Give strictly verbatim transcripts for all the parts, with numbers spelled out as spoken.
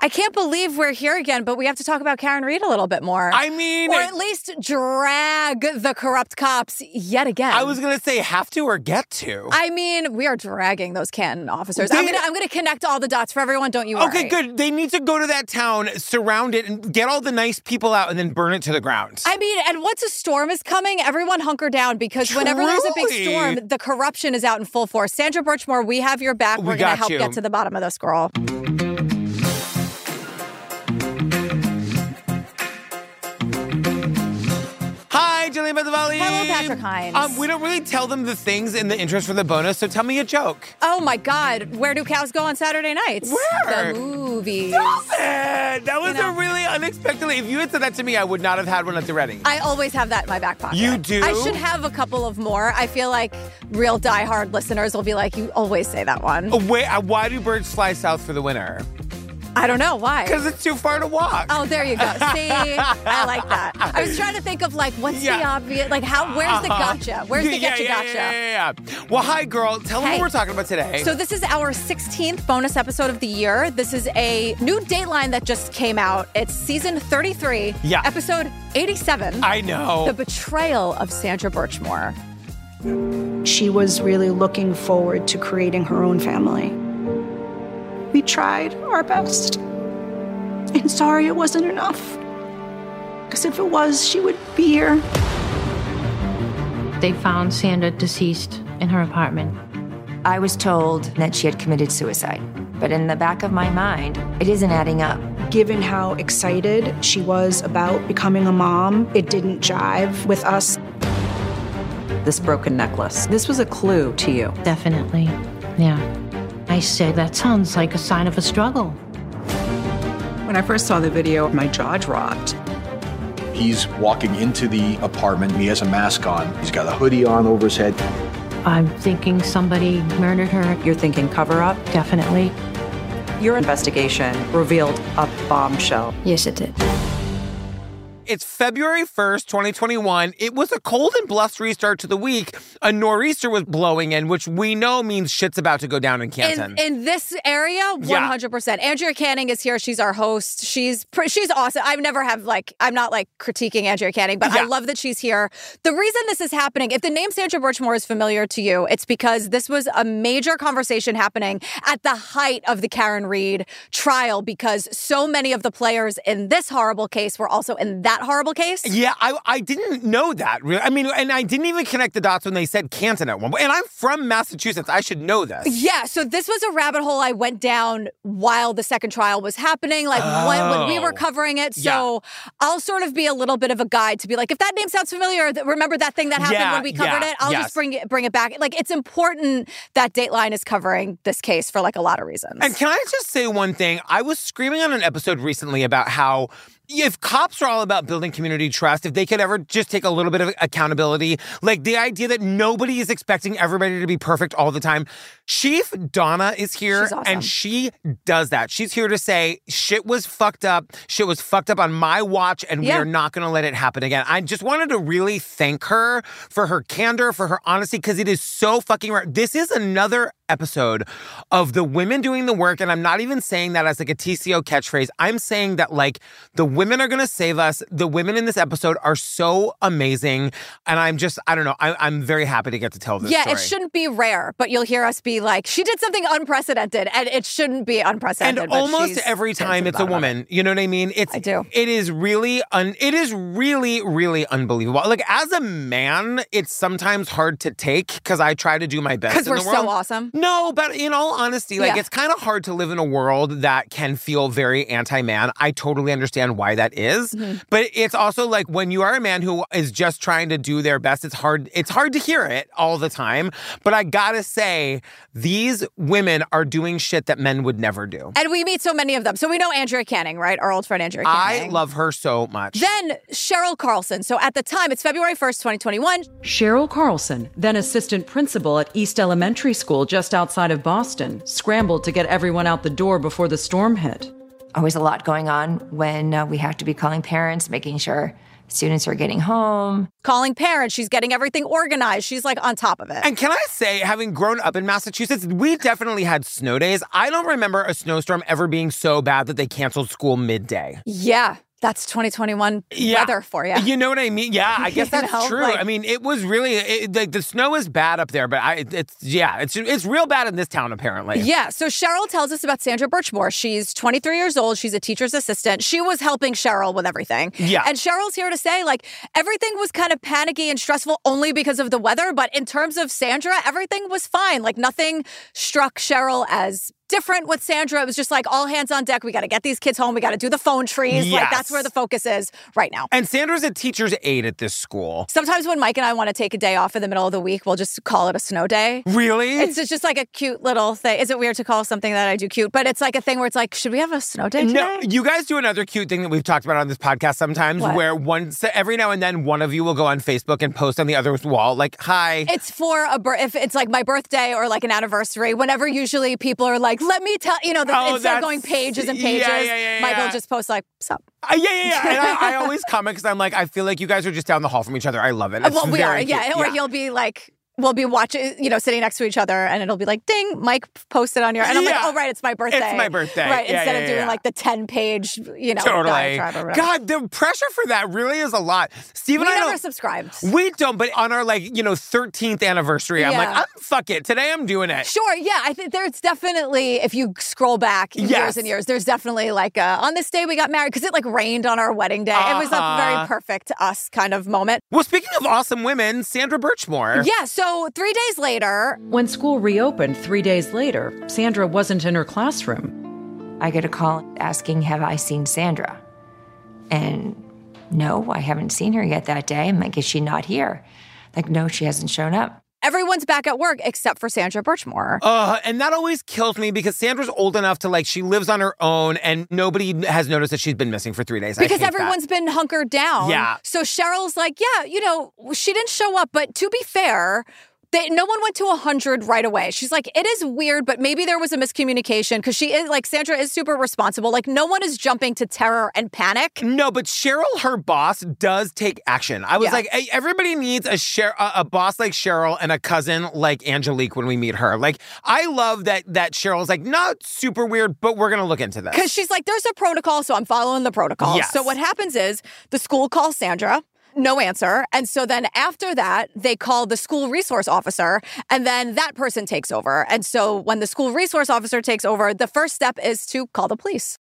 I can't believe we're here again, but we have to talk about Karen Read a little bit more. I mean... Or at least drag the corrupt cops yet again. I was going to say have to or get to. I mean, we are dragging those Canton officers. They, I'm going to I'm going to connect all the dots for everyone, don't you worry. Okay, good. They need to go to that town, surround it, and get all the nice people out and then burn it to the ground. I mean, and once a storm is coming, everyone hunker down because Truly. whenever there's a big storm, the corruption is out in full force. Sandra Birchmore, we have your back. We We're going to help you. get to the bottom of this, girl. Hi, Jillian Bezavalli. Hello, Patrick Hines. Um, we don't really tell them the things in the interest for the bonus, so tell me a joke. Oh, my God. Where do cows go on Saturday nights? Where? The movies. Stop it! That was You know. a really unexpectedly. If you had said that to me, I would not have had one at the ready. I always have that in my back pocket. You do? I should have a couple of more. I feel like real diehard listeners will be like, you always say that one. Oh, wait, uh, why do birds fly south for the winter? I don't know. Why? Because it's too far to walk. Oh, there you go. See, I like that. I was trying to think of like, what's Yeah. the obvious, like how, where's the gotcha? Where's the yeah, getcha yeah, gotcha? Yeah, yeah, yeah. Well, hi, girl. Tell them Hey. what we're talking about today. So this is our sixteenth bonus episode of the year. This is a new Dateline that just came out. It's season thirty-three, Yeah. episode eighty-seven. I know. The Betrayal of Sandra Birchmore. She was really looking forward to creating her own family. We tried our best. And sorry it wasn't enough. Because if it was, she would be here. They found Sandra deceased in her apartment. I was told that she had committed suicide. But in the back of my mind, it isn't adding up. Given how excited she was about becoming a mom, it didn't jive with us. This broken necklace, this was a clue to you. Definitely, yeah. I said, that sounds like a sign of a struggle. When I first saw the video, my jaw dropped. He's walking into the apartment. He has a mask on. He's got a hoodie on over his head. I'm thinking somebody murdered her. You're thinking cover-up? Definitely. Your investigation revealed a bombshell. Yes, it did. It's February first, twenty twenty-one. It was a cold and blustery start to the week. A nor'easter was blowing in, which we know means shit's about to go down in Canton. In, in this area, one hundred percent. Yeah. Andrea Canning is here. She's our host. She's pre- she's awesome. I've never have like, I'm not like critiquing Andrea Canning, but Yeah. I love that she's here. The reason this is happening, if the name Sandra Birchmore is familiar to you, it's because this was a major conversation happening at the height of the Karen Read trial because so many of the players in this horrible case were also in that horrible case. Yeah, I I didn't know that. Really. I mean, and I didn't even connect the dots when they said Canton at one point. And I'm from Massachusetts. I should know this. Yeah, so this was a rabbit hole I went down while the second trial was happening, like Oh. when, when we were covering it. So I'll sort of be a little bit of a guide to be like, if that name sounds familiar, th- remember that thing that happened Yeah, when we covered yeah, it? I'll yes. just bring it, bring it back. Like, it's important that Dateline is covering this case for like a lot of reasons. And can I just say one thing? I was screaming on an episode recently about how if cops are all about building community trust, if they could ever just take a little bit of accountability, like the idea that nobody is expecting everybody to be perfect all the time. Chief Donna is here, She's awesome. and she does that. She's here to say, shit was fucked up. Shit was fucked up on my watch, and Yeah. we are not going to let it happen again. I just wanted to really thank her for her candor, for her honesty, because it is so fucking rare. This is another episode of the women doing the work, and I'm not even saying that as like a T C O catchphrase. I'm saying that like the women are going to save us. The women in this episode are so amazing, and I'm just, I don't know, I, I'm very happy to get to tell this yeah, story. it shouldn't be rare, but you'll hear us be like, she did something unprecedented, and it shouldn't be unprecedented. And but almost she's every getting time to the it's a bottom of it. woman. You know what I mean? It's I do. It is really un, it is really, really unbelievable. Like as a man, it's sometimes hard to take because I try to do my best. Because in we're the world. so awesome. No, but in all honesty, like Yeah. it's kind of hard to live in a world that can feel very anti-man. I totally understand why that is. Mm-hmm. But it's also like when you are a man who is just trying to do their best, it's hard it's hard to hear it all the time. But I gotta say, these women are doing shit that men would never do. And we meet so many of them. So we know Andrea Canning, right? Our old friend Andrea Canning. I love her so much. Then Cheryl Carlson. So at the time, it's February first, twenty twenty-one. Cheryl Carlson, then assistant principal at East Elementary School just outside of Boston, scrambled to get everyone out the door before the storm hit. Always a lot going on when uh, we have to be calling parents, making sure Students are getting home. Calling parents. She's getting everything organized. She's like on top of it. And can I say, having grown up in Massachusetts, we definitely had snow days. I don't remember a snowstorm ever being so bad that they canceled school midday. Yeah. That's twenty twenty-one yeah. weather for you. You know what I mean? Yeah, I guess that's you know, true. like, I mean, it was really, it, the, the snow is bad up there, but I, it's, yeah, it's it's real bad in this town, apparently. Yeah, so Cheryl tells us about Sandra Birchmore. She's twenty-three years old. She's a teacher's assistant. She was helping Cheryl with everything. Yeah. And Cheryl's here to say, like, everything was kind of panicky and stressful only because of the weather, but in terms of Sandra, everything was fine. Like, nothing struck Cheryl as different with Sandra. It was just like all hands on deck. We got to get these kids home. We got to do the phone trees. Yes. Like, that's where the focus is right now. And Sandra's a teacher's aide at this school. Sometimes when Mike and I want to take a day off in the middle of the week, we'll just call it a snow day. Really? It's just like a cute little thing. Is it weird to call something that I do cute? But it's like a thing where it's like, should we have a snow day today? No, you guys do another cute thing that we've talked about on this podcast sometimes, What? where once every now and then one of you will go on Facebook and post on the other's wall, like, hi. It's for a bir- if it's like my birthday or like an anniversary, whenever usually people are like, let me tell, you know, the, Oh, instead of that's- going pages and pages, yeah, yeah, yeah, Michael yeah. just posts like, sup. Uh, yeah, yeah, yeah. And I, I always comment because I'm like, I feel like you guys are just down the hall from each other. I love it. It's well, we very are, yeah. cute. Or he'll be like, we'll be watching, you know, sitting next to each other, and it'll be like, ding, Mike posted on your, and I'm Yeah. like, oh, right, it's my birthday. It's my birthday. Right, Yeah, instead yeah, of doing yeah. like the ten-page, you know, Totally. diatribe or whatever. God, the pressure for that really is a lot. Steve we and I never don't, subscribed. we don't, but on our like, you know, thirteenth anniversary, I'm Yeah. like, I'm, fuck it. Today I'm doing it. Sure, yeah. I think there's definitely, if you scroll back years Yes. and years, there's definitely like a, on this day we got married, because it like rained on our wedding day. It was a Uh-huh. very perfect us kind of moment. Well, speaking of awesome women, Sandra Birchmore. Yeah, so three days later, When school reopened three days later, Sandra wasn't in her classroom. I get a call asking, have I seen Sandra? And no, I haven't seen her yet that day. I'm like, is she not here? Like, no, she hasn't shown up. everyone's back at work except for Sandra Birchmore. Uh, and that always kills me because Sandra's old enough to, like, she lives on her own and nobody has noticed that she's been missing for three days. Because I hate everyone's that. been hunkered down. Yeah. So Cheryl's like, yeah, you know, she didn't show up, but to be fair, They, no one went to one hundred right away. She's like, it is weird, but maybe there was a miscommunication because she is, like, Sandra is super responsible. Like, no one is jumping to terror and panic. No, but Cheryl, her boss, does take action. I was Yeah. like, hey, everybody needs a, Cher- a a boss like Cheryl and a cousin like Angelique when we meet her. Like, I love that that Cheryl's like, not super weird, but we're going to look into this. Because she's like, there's a protocol, so I'm following the protocol. Yes. So what happens is the school calls Sandra. No answer. And so then after that, they call the school resource officer, and then that person takes over. And so when the school resource officer takes over, the first step is to call the police.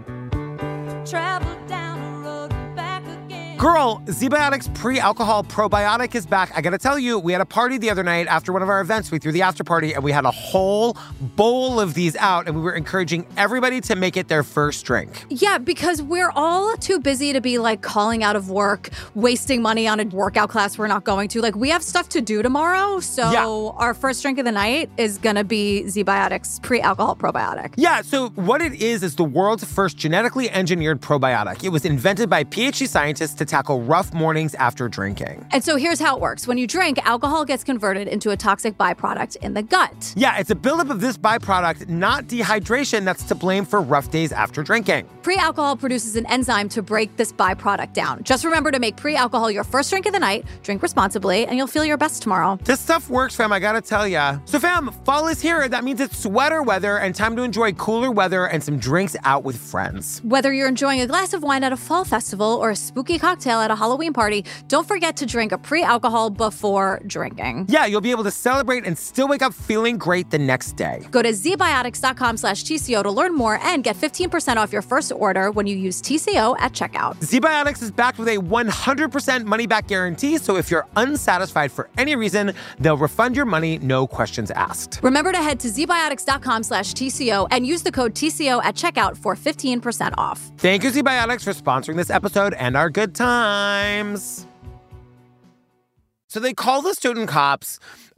Travel down the road, back again. Girl, ZBiotics pre-alcohol probiotic is back. I gotta tell you, we had a party the other night after one of our events. We threw the after party and we had a whole bowl of these out, and we were encouraging everybody to make it their first drink. Yeah, because we're all too busy to be like calling out of work, wasting money on a workout class we're not going to. Like, we have stuff to do tomorrow. So Yeah. our first drink of the night is gonna be ZBiotics pre-alcohol probiotic. Yeah, so what it is is the world's first genetically engineered probiotic. It was invented by PhD scientists to tackle rough mornings after drinking. And so here's how it works. When you drink, alcohol gets converted into a toxic byproduct in the gut. Yeah, it's a buildup of this byproduct, not dehydration, that's to blame for rough days after drinking. Pre-alcohol produces an enzyme to break this byproduct down. Just remember to make pre-alcohol your first drink of the night, drink responsibly, and you'll feel your best tomorrow. This stuff works, fam, I gotta tell ya. So fam, fall is here. That means it's sweater weather and time to enjoy cooler weather and some drinks out with friends. Whether you're enjoying a glass of wine at a fall festival or a spooky cocktail at a Halloween party, don't forget to drink a pre-alcohol before drinking. Yeah, you'll be able to celebrate and still wake up feeling great the next day. Go to zbiotics.com slash TCO to learn more and get fifteen percent off your first order when you use T C O at checkout. ZBiotics is backed with a one hundred percent money-back guarantee, so if you're unsatisfied for any reason, they'll refund your money, no questions asked. Remember to head to zbiotics.com slash TCO and use the code T C O at checkout for fifteen percent off. Thank you, ZBiotics, for sponsoring this episode and our good times. So they call the student cops.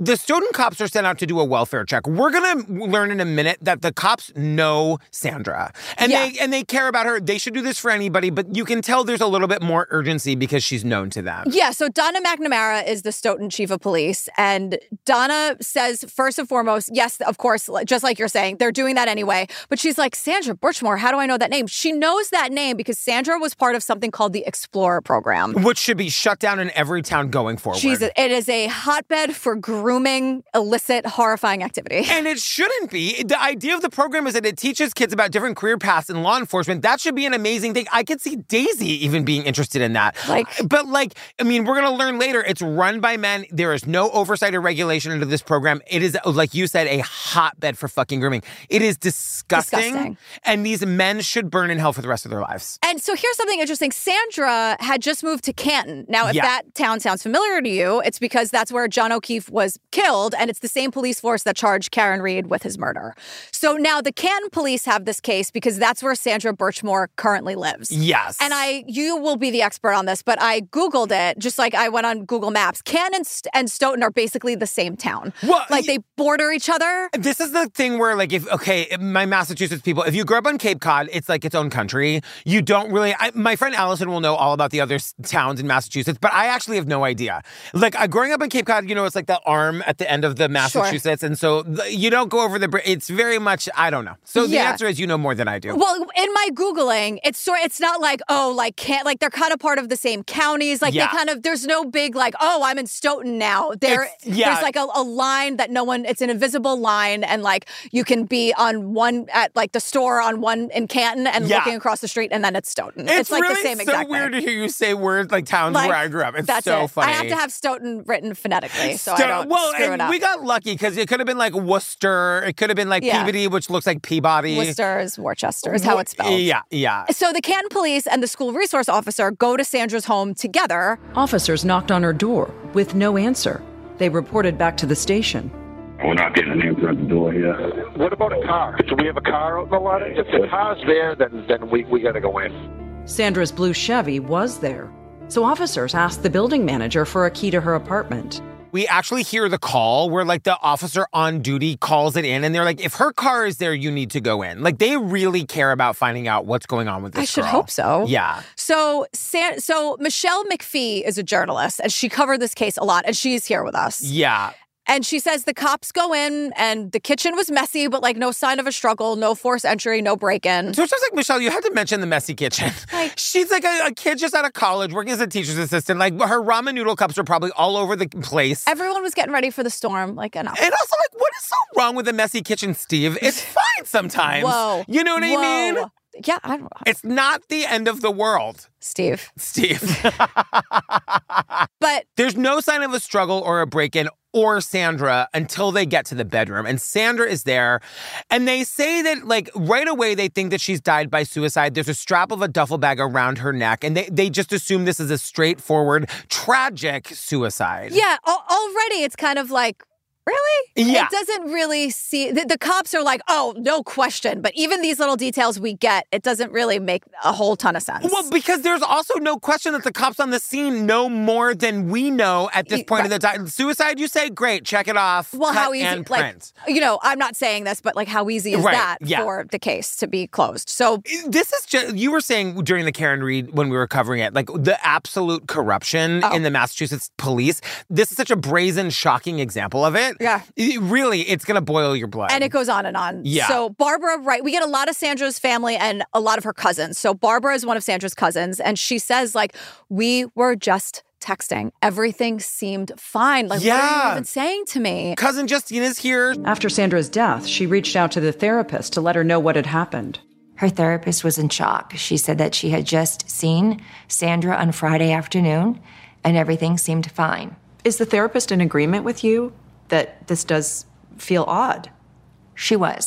the Stoughton cops are sent out to do a welfare check. We're going to learn in a minute that the cops know Sandra. And Yeah. they and they care about her. They should do this for anybody, but you can tell there's a little bit more urgency because she's known to them. Yeah, so Donna McNamara is the Stoughton chief of police. And Donna says, first and foremost, yes, of course, just like you're saying, they're doing that anyway. But she's like, Sandra Birchmore, how do I know that name? She knows that name because Sandra was part of something called the Explorer program. Which should be shut down in every town going forward. Jesus, it is a hotbed for grooming, illicit, horrifying activity. And it shouldn't be. The idea of the program is that it teaches kids about different career paths in law enforcement. That should be an amazing thing. I could see Daisy even being interested in that. Like, but like, I mean, we're going to learn later. It's run by men. There is no oversight or regulation into this program. It is, like you said, a hotbed for fucking grooming. It is disgusting. Disgusting. And these men should burn in hell for the rest of their lives. And so here's something interesting. Sandra had just moved to Canton. Now, if Yeah. that town sounds familiar to you, it's because that's where John O'Keefe was killed, and it's the same police force that charged Karen Reed with his murder. So now the Canton police have this case because that's where Sandra Birchmore currently lives. Yes. And I, you will be the expert on this, but I Googled it, just like I went on Google Maps. Canton and, St- and Stoughton are basically the same town. Well, like they border each other. This is the thing where, like, if, okay, my Massachusetts people, if you grew up on Cape Cod, it's like its own country. You don't really, I, my friend Allison will know all about the other s- towns in Massachusetts, but I actually have no idea. Like, uh, growing up in Cape Cod, you know, it's like the arm at the end of the Massachusetts, and so the, you don't go over the bridge. It's very much, I don't know. So the Yeah. answer is you know more than I do. Well, in my Googling, it's sort it's not like, oh, like can't like they're kind of part of the same counties. Like Yeah. they kind of there's no big like, oh, I'm in Stoughton now. There It's- yeah. there's like a, a line that no one it's an invisible line, and like you can be on one at like the store on one in Canton and Yeah. looking across the street, and then it's Stoughton. It's, like really the same so exact weird thing. to hear you say words like towns Like, where I grew up. It's That's so it. funny. I have to have Stoughton written phonetically, so Sto- I don't well, screw and it up. we got lucky because it could have been like Worcester. It could have been like Yeah. Peabody, which looks like Peabody. Worcester is Worcester is how it's spelled. Yeah, yeah. So the Canton police and the school resource officer go to Sandra's home together. Officers knocked on her door with no answer. They reported back to the station. We're not getting an answer at the door here. What about a car? Do we have a car out in the lot? If the car's there, then then we, we got to go in. Sandra's blue Chevy was there. So officers asked the building manager for a key to her apartment. We actually hear the call where like the officer on duty calls it in and they're like, if her car is there, you need to go in. Like they really care about finding out what's going on with this I should girl. hope so. Yeah. So, San- so Michelle McPhee is a journalist, and she covered this case a lot, and she's here with us. Yeah. And she says the cops go in, and the kitchen was messy, but like no sign of a struggle, no forced entry, no break-in. So it's just like, Michelle, you had to mention the messy kitchen. Like- She's like a, a kid just out of college working as a teacher's assistant. Like her ramen noodle cups are probably all over the place. Everyone was getting ready for the storm, like enough. And also, like, what is so wrong with a messy kitchen, Steve? It's fine sometimes. Whoa. You know what Whoa. I mean? Yeah, I don't know. It's not the end of the world, Steve. Steve. But There's no sign of a struggle or a break-in or Sandra until they get to the bedroom. And Sandra is there. And they say that, like, right away they think that she's died by suicide. There's a strap of a duffel bag around her neck. And they, they just assume this is a straightforward, tragic suicide. yeah, al- already it's kind of like, really? Yeah. It doesn't really see, the, the cops are like, oh, no question. But even these little details we get, it doesn't really make a whole ton of sense. Well, because there's also no question that the cops on the scene know more than we know at this point in the time. Suicide, you say, great, check it off. Well, cut how easy, and like, print. you know, I'm not saying this, but like how easy is Right, that yeah. for the case to be closed? So This is just, you were saying during the Karen Reed, when we were covering it, like the absolute corruption Oh. in the Massachusetts police. This is such a brazen, shocking example of it. Yeah. It- really, it's going to boil your blood. And it goes on and on. Yeah. So Barbara, right, we get a lot of Sandra's family and a lot of her cousins. So Barbara is one of Sandra's cousins, and she says, like, we were just texting. Everything seemed fine. Like, what are Yeah. you even saying to me? Cousin Justina's here. After Sandra's death, she reached out to the therapist to let her know what had happened. Her therapist was in shock. She said that she had just seen Sandra on Friday afternoon, and everything seemed fine. Is the therapist in agreement with you that this does feel odd? She was.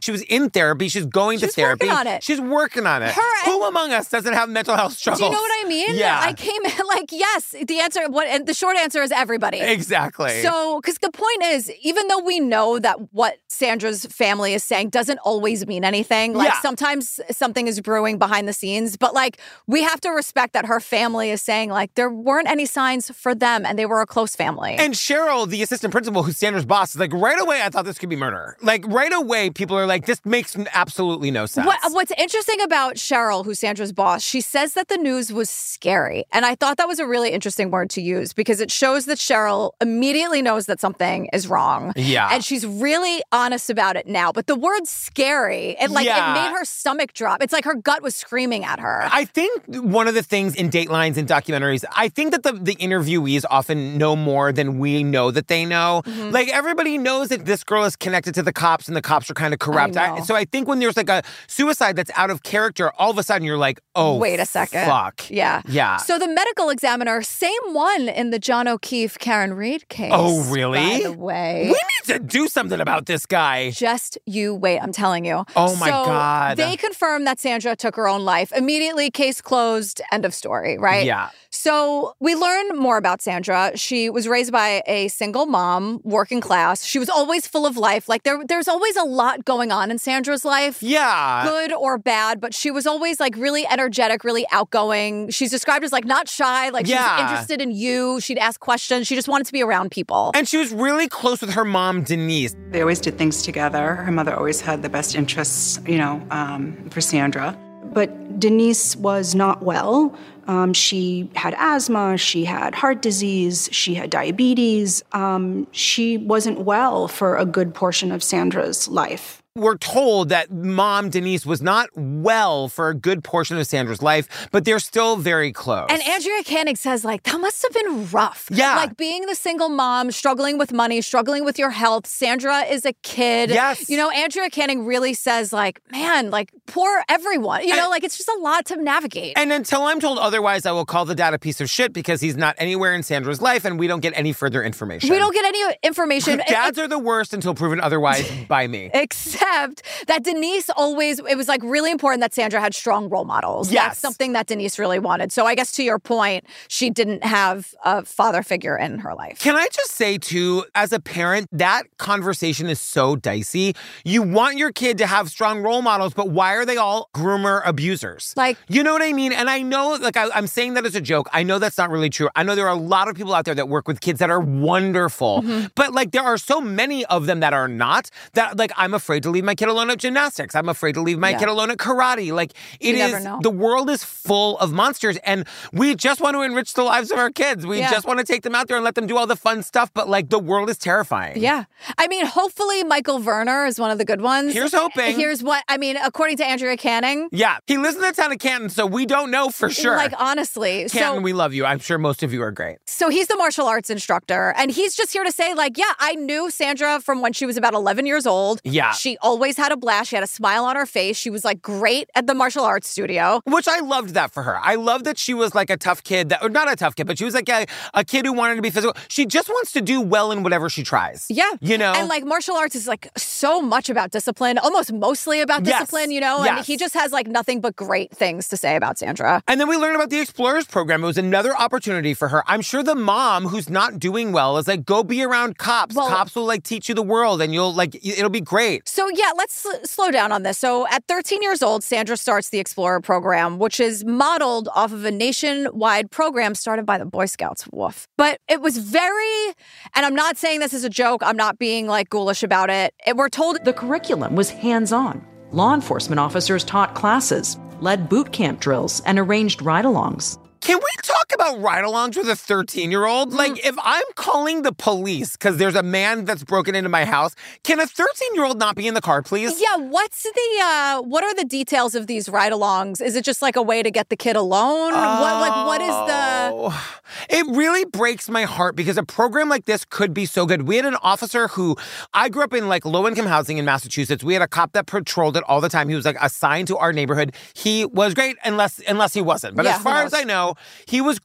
She was in therapy. She's going She's to therapy. working on it. She's working on it. Her Who among us doesn't have mental health struggles? Do you know what I mean? Yeah. I came in like, yes, the answer, what, and the short answer is everybody. Exactly. So, because the point is, even though we know that what Sandra's family is saying doesn't always mean anything, like Yeah. sometimes something is brewing behind the scenes, but like we have to respect that her family is saying like there weren't any signs for them and they were a close family. And Cheryl, the assistant principal, who's Sandra's boss, is like, right away, I thought this could be murder. Like, right away, people are like, this makes absolutely no sense. What, what's interesting about Cheryl, who's Sandra's boss, she says that the news was scary. And I thought that was a really interesting word to use because it shows that Cheryl immediately knows that something is wrong. Yeah. And she's really honest about it now. But the word scary, it like Yeah. it made her stomach drop. It's like her gut was screaming at her. I think one of the things in Datelines and documentaries, I think that the, the interviewees often know more than we know that they know. Mm-hmm. Like, everybody knows that this girl is connected to the cops and the cops are kind of corrupt. I know. so I think when there's like a suicide that's out of character, all of a sudden you're like, oh, Wait a second. fuck. Yeah. Yeah. So the medical examiner, same one in the John O'Keefe, Karen Reed case. Oh, really? By the way. We need to do something about this guy. Just you wait, I'm telling you. Oh, my so God. They confirmed that Sandra took her own life. Immediately, case closed, end of story, right? Yeah. So we learn more about Sandra. She was raised by a single mom, working class. She was always full of life. Like there, there's always a lot going on in Sandra's life. Yeah. Good or bad, but she was always like really energetic, really outgoing. She's described as like not shy, like she Yeah. was interested in you. She'd ask questions. She just wanted to be around people. And she was really close with her mom, Denise. They always did things together. Her mother always had the best interests, you know, um, for Sandra. But Denise was not well. Um, she had asthma, she had heart disease, she had diabetes. Um, she wasn't well for a good portion of Sandra's life. We're told that mom, Denise, was not well for a good portion of Sandra's life, but they're still very close. And Andrea Canning says, like, that must have been rough. Yeah. Like, being the single mom, struggling with money, struggling with your health. Sandra is a kid. Yes. You know, Andrea Canning really says, like, man, like, poor everyone. You know, And- like, it's just a lot to navigate. And until I'm told otherwise, I will call the dad a piece of shit because he's not anywhere in Sandra's life and we don't get any further information. we don't get any information. Dads are the worst until proven otherwise by me. Except that Denise always, it was like really important that Sandra had strong role models. Yes. That's something that Denise really wanted. So I guess to your point, she didn't have a father figure in her life. Can I just say, too, as a parent, that conversation is so dicey. You want your kid to have strong role models, but why are they all groomer abusers? Like, you know what I mean? And I know, like, I, I'm saying that as a joke. I know that's not really true. I know there are a lot of people out there that work with kids that are wonderful, Mm-hmm. but, like, there are so many of them that are not, that, like, I'm afraid to leave my kid alone at gymnastics. I'm afraid to leave my Yeah. kid alone at karate. Like, it You is, never know. the world is full of monsters, and we just want to enrich the lives of our kids. We Yeah. just want to take them out there and let them do all the fun stuff, but, like, the world is terrifying. Yeah. I mean, hopefully Michael Werner is one of the good ones. Here's hoping. Here's what, I mean, according to Andrea Canning. Yeah, he lives in the town of Canton, so we don't know for sure. Like, honestly. Canton, so, we love you. I'm sure most of you are great. So he's the martial arts instructor, and he's just here to say, like, yeah, I knew Sandra from when she was about eleven years old. Yeah. She always had a blast. She had a smile on her face. She was, like, great at the martial arts studio. Which I loved that for her. I love that she was like a tough kid, that, or not a tough kid, but she was like a, a kid who wanted to be physical. She just wants to do well in whatever she tries. Yeah. You know? And, like, martial arts is, like, so much about discipline, almost mostly about Yes. discipline, you know? And Yes. he just has, like, nothing but great things to say about Sandra. And then we learned about the Explorers program. It was another opportunity for her. I'm sure the mom who's not doing well is like, go be around cops. Well- Cops will like teach you the world and you'll like, it'll be great. So, yeah, let's sl- slow down on this. So, at thirteen years old, Sandra starts the Explorer program, which is modeled off of a nationwide program started by the Boy Scouts. Woof. But it was very, and I'm not saying this as a joke, I'm not being like ghoulish about it. it we're told The curriculum was hands-on. Law enforcement officers taught classes, led boot camp drills, and arranged ride-alongs. Can we talk about ride-alongs with a thirteen-year-old? Like, if I'm calling the police because there's a man that's broken into my house, can a thirteen-year-old not be in the car, please? Yeah, what's the, uh, what are the details of these ride-alongs? Is it just like a way to get the kid alone? Oh. What, like, what is the... It really breaks my heart because a program like this could be so good. We had an officer who, I grew up in like low-income housing in Massachusetts. We had a cop that patrolled it all the time. He was like assigned to our neighborhood. He was great unless unless he wasn't. But Yeah, as far who as I know, he was great.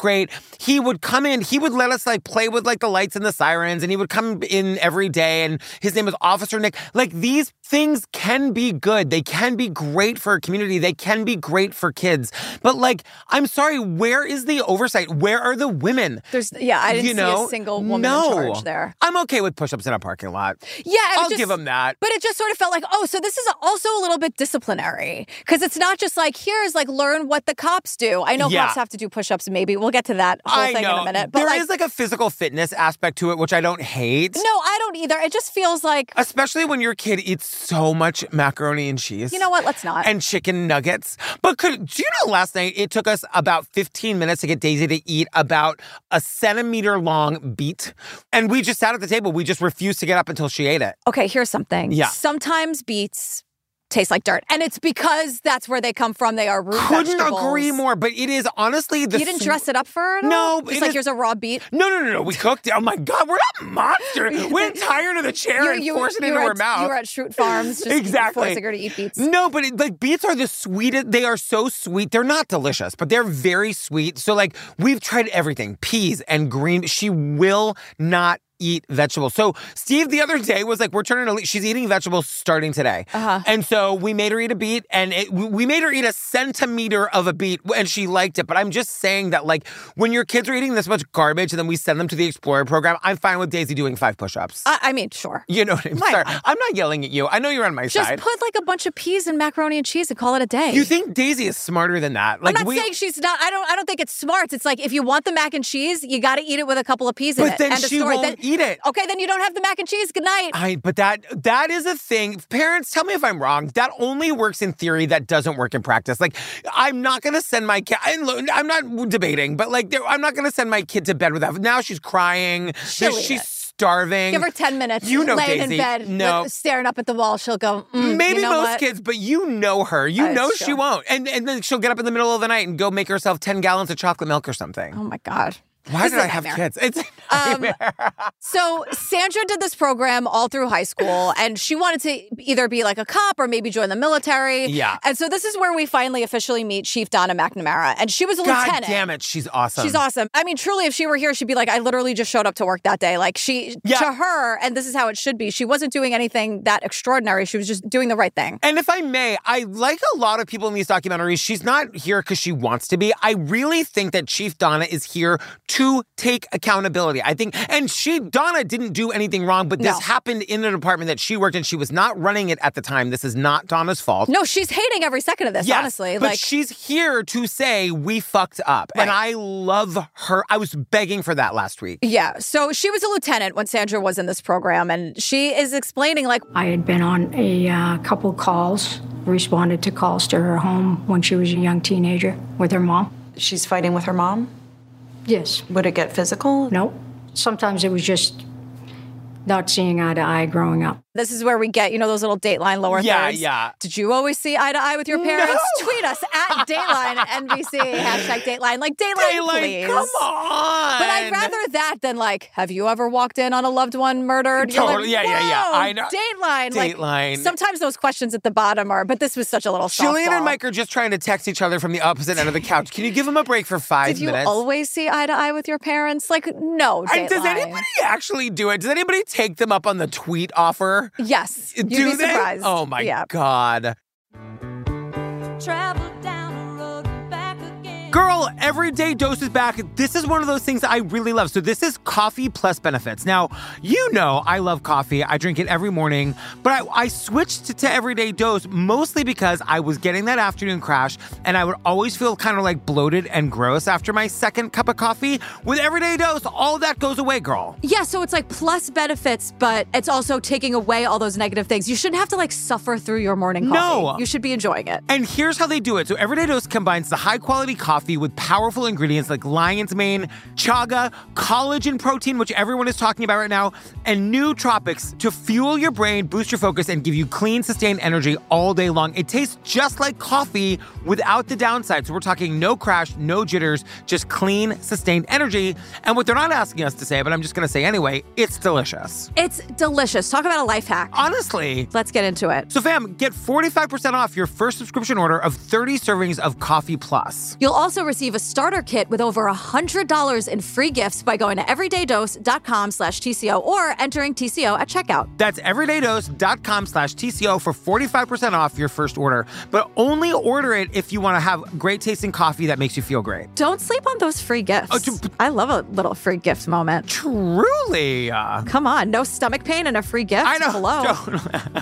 great. He would come in, he would let us like play with like the lights and the sirens, and he would come in every day, and his name was Officer Nick. Like, these things can be good. They can be great for a community. They can be great for kids. But like, I'm sorry, where is the oversight? Where are the women? There's, yeah, I didn't you know? see a single woman no. in charge there. I'm okay with push-ups in a parking lot. Yeah, I'll just, give them that. But it just sort of felt like, oh, so this is also a little bit disciplinary. Because it's not just like, here's like, learn what the cops do. I know yeah. cops have to do push-ups, maybe. We'll get to that whole I thing know. in a minute. But there like, is like a physical fitness aspect to it, which I don't hate. No, I don't either. It just feels like... Especially when your kid eats so much macaroni and cheese. You know what? Let's not. And chicken nuggets. But could, do you know last night it took us about fifteen minutes to get Daisy to eat about a centimeter long beet? And we just sat at the table. We just refused to get up until she ate it. Okay, here's something. Yeah. Sometimes beets taste like dirt. And it's because that's where they come from. They are root Couldn't vegetables. agree more. But it is honestly the... You didn't dress it up for her at No. all? Just like, is, here's a raw beet? No, no, no, no. We cooked it. Oh, my God. We're not monsters. We didn't tie her to the chair you, and you, force it you into were her at, mouth. You were at Schrute Farms just exactly. forcing her to eat beets. No, but it, like beets are the sweetest. They are so sweet. They're not delicious, but they're very sweet. So like we've tried everything. Peas and green. She will not eat vegetables. So Steve the other day was like, we're turning to, le- she's eating vegetables starting today. Uh-huh. And so we made her eat a beet, and it, we made her eat a centimeter of a beet, and she liked it. But I'm just saying that like when your kids are eating this much garbage and then we send them to the Explorer program, I'm fine with Daisy doing five push-ups. I, I mean, sure. You know what I'm saying? I'm not yelling at you. I know you're on my Just side. put like a bunch of peas and macaroni and cheese and call it a day. You think Daisy is smarter than that? Like I'm not we, saying she's not. I don't. I don't think it's smart. It's like if you want the mac and cheese, you got to eat it with a couple of peas in But it. then End of she story. won't Then, eat it. Okay, then you don't have the mac and cheese. Good night. I. But that that is a thing. Parents, tell me if I'm wrong. That only works in theory. That doesn't work in practice. Like I'm not gonna send my kid. I'm not debating, but like I'm not gonna send my kid to bed without. Now she's crying. She'll she's eat it. starving. Give her ten minutes. You know, laying Daisy. in bed, No. with, staring up at the wall. She'll go. Mm, Maybe you know most what? kids, but you know her. You Uh, know sure. she won't. And and then she'll get up in the middle of the night and go make herself ten gallons of chocolate milk or something. Oh my God. Why This did is I a have nightmare. kids? It's a Um, nightmare. So Sandra did this program all through high school, and she wanted to either be like a cop or maybe join the military. Yeah. And so this is where we finally officially meet Chief Donna McNamara, and she was a God lieutenant. damn it, she's awesome. She's awesome. I mean, truly, if she were here, she'd be like, I literally just showed up to work that day. Like she, Yeah. to her, and this is how it should be, she wasn't doing anything that extraordinary. She was just doing the right thing. And if I may, I like a lot of people in these documentaries, she's not here because she wants to be. I really think that Chief Donna is here to take accountability. I think, and she, Donna didn't do anything wrong, but this No. happened in the department that she worked in. She was not running it at the time. This is not Donna's fault. No, she's hating every second of this, Yes, honestly. but Like, she's here to say we fucked up. And I love her. I was begging for that last week. yeah. So she was a lieutenant when Sandra was in this program, and she is explaining, like, I had been on a uh, couple calls, responded to calls to her home when she was a young teenager with her mom. She's fighting with her mom? Yes. Would it get physical? Nope. Sometimes it was just not seeing eye to eye growing up. this is where we get, you know, those little Dateline lower Yeah, thirds. yeah. Did you always see eye to eye with your parents? No. Tweet us at Dateline N B C, hashtag Dateline. Like, Dateline, Dateline, please. come on. But I'd rather that than, like, have you ever walked in on a loved one murdered? You're Totally, like, yeah, yeah, yeah. "Whoa, I know. Dateline. Dateline. Like, sometimes those questions at the bottom are, but this was such a little softball. Jillian and Mike are just trying to text each other from the opposite end of the couch. Can you give them a break for five Did you minutes? always see eye to eye with your parents? Like, no, Dateline. And does anybody actually do it? Does anybody take them up on the tweet offer? Yes. You'd do be they? surprised. Oh my Yeah. God. Travel down the road and back again. Girl, Everyday Dose is back. This is one of those things I really love. So this is coffee plus benefits. Now, you know I love coffee. I drink it every morning. But I, I switched to, to Everyday Dose mostly because I was getting that afternoon crash and I would always feel kind of like bloated and gross after my second cup of coffee. With Everyday Dose, all that goes away, girl. Yeah, so it's like plus benefits, but it's also taking away all those negative things. You shouldn't have to like suffer through your morning coffee. No. You should be enjoying it. And here's how they do it. So Everyday Dose combines the high-quality coffee with powerful ingredients like lion's mane, chaga, collagen protein, which everyone is talking about right now, and nootropics to fuel your brain, boost your focus, and give you clean, sustained energy all day long. It tastes just like coffee without the downside. So we're talking no crash, no jitters, just clean, sustained energy. And what they're not asking us to say, but I'm just going to say anyway, it's delicious. It's delicious. Talk about a life hack. Honestly. Let's get into it. So fam, get forty-five percent off your first subscription order of thirty servings of Coffee Plus. You'll also receive a starter kit with over one hundred dollars in free gifts by going to everydaydose.com slash TCO or entering T C O at checkout. That's everydaydose.com slash TCO for forty-five percent off your first order. But only order it if you want to have great tasting coffee that makes you feel great. Don't sleep on those free gifts. Oh, to, I love a little free gift moment. Truly. Uh, Come on, no stomach pain and a free gift. I know. Hello.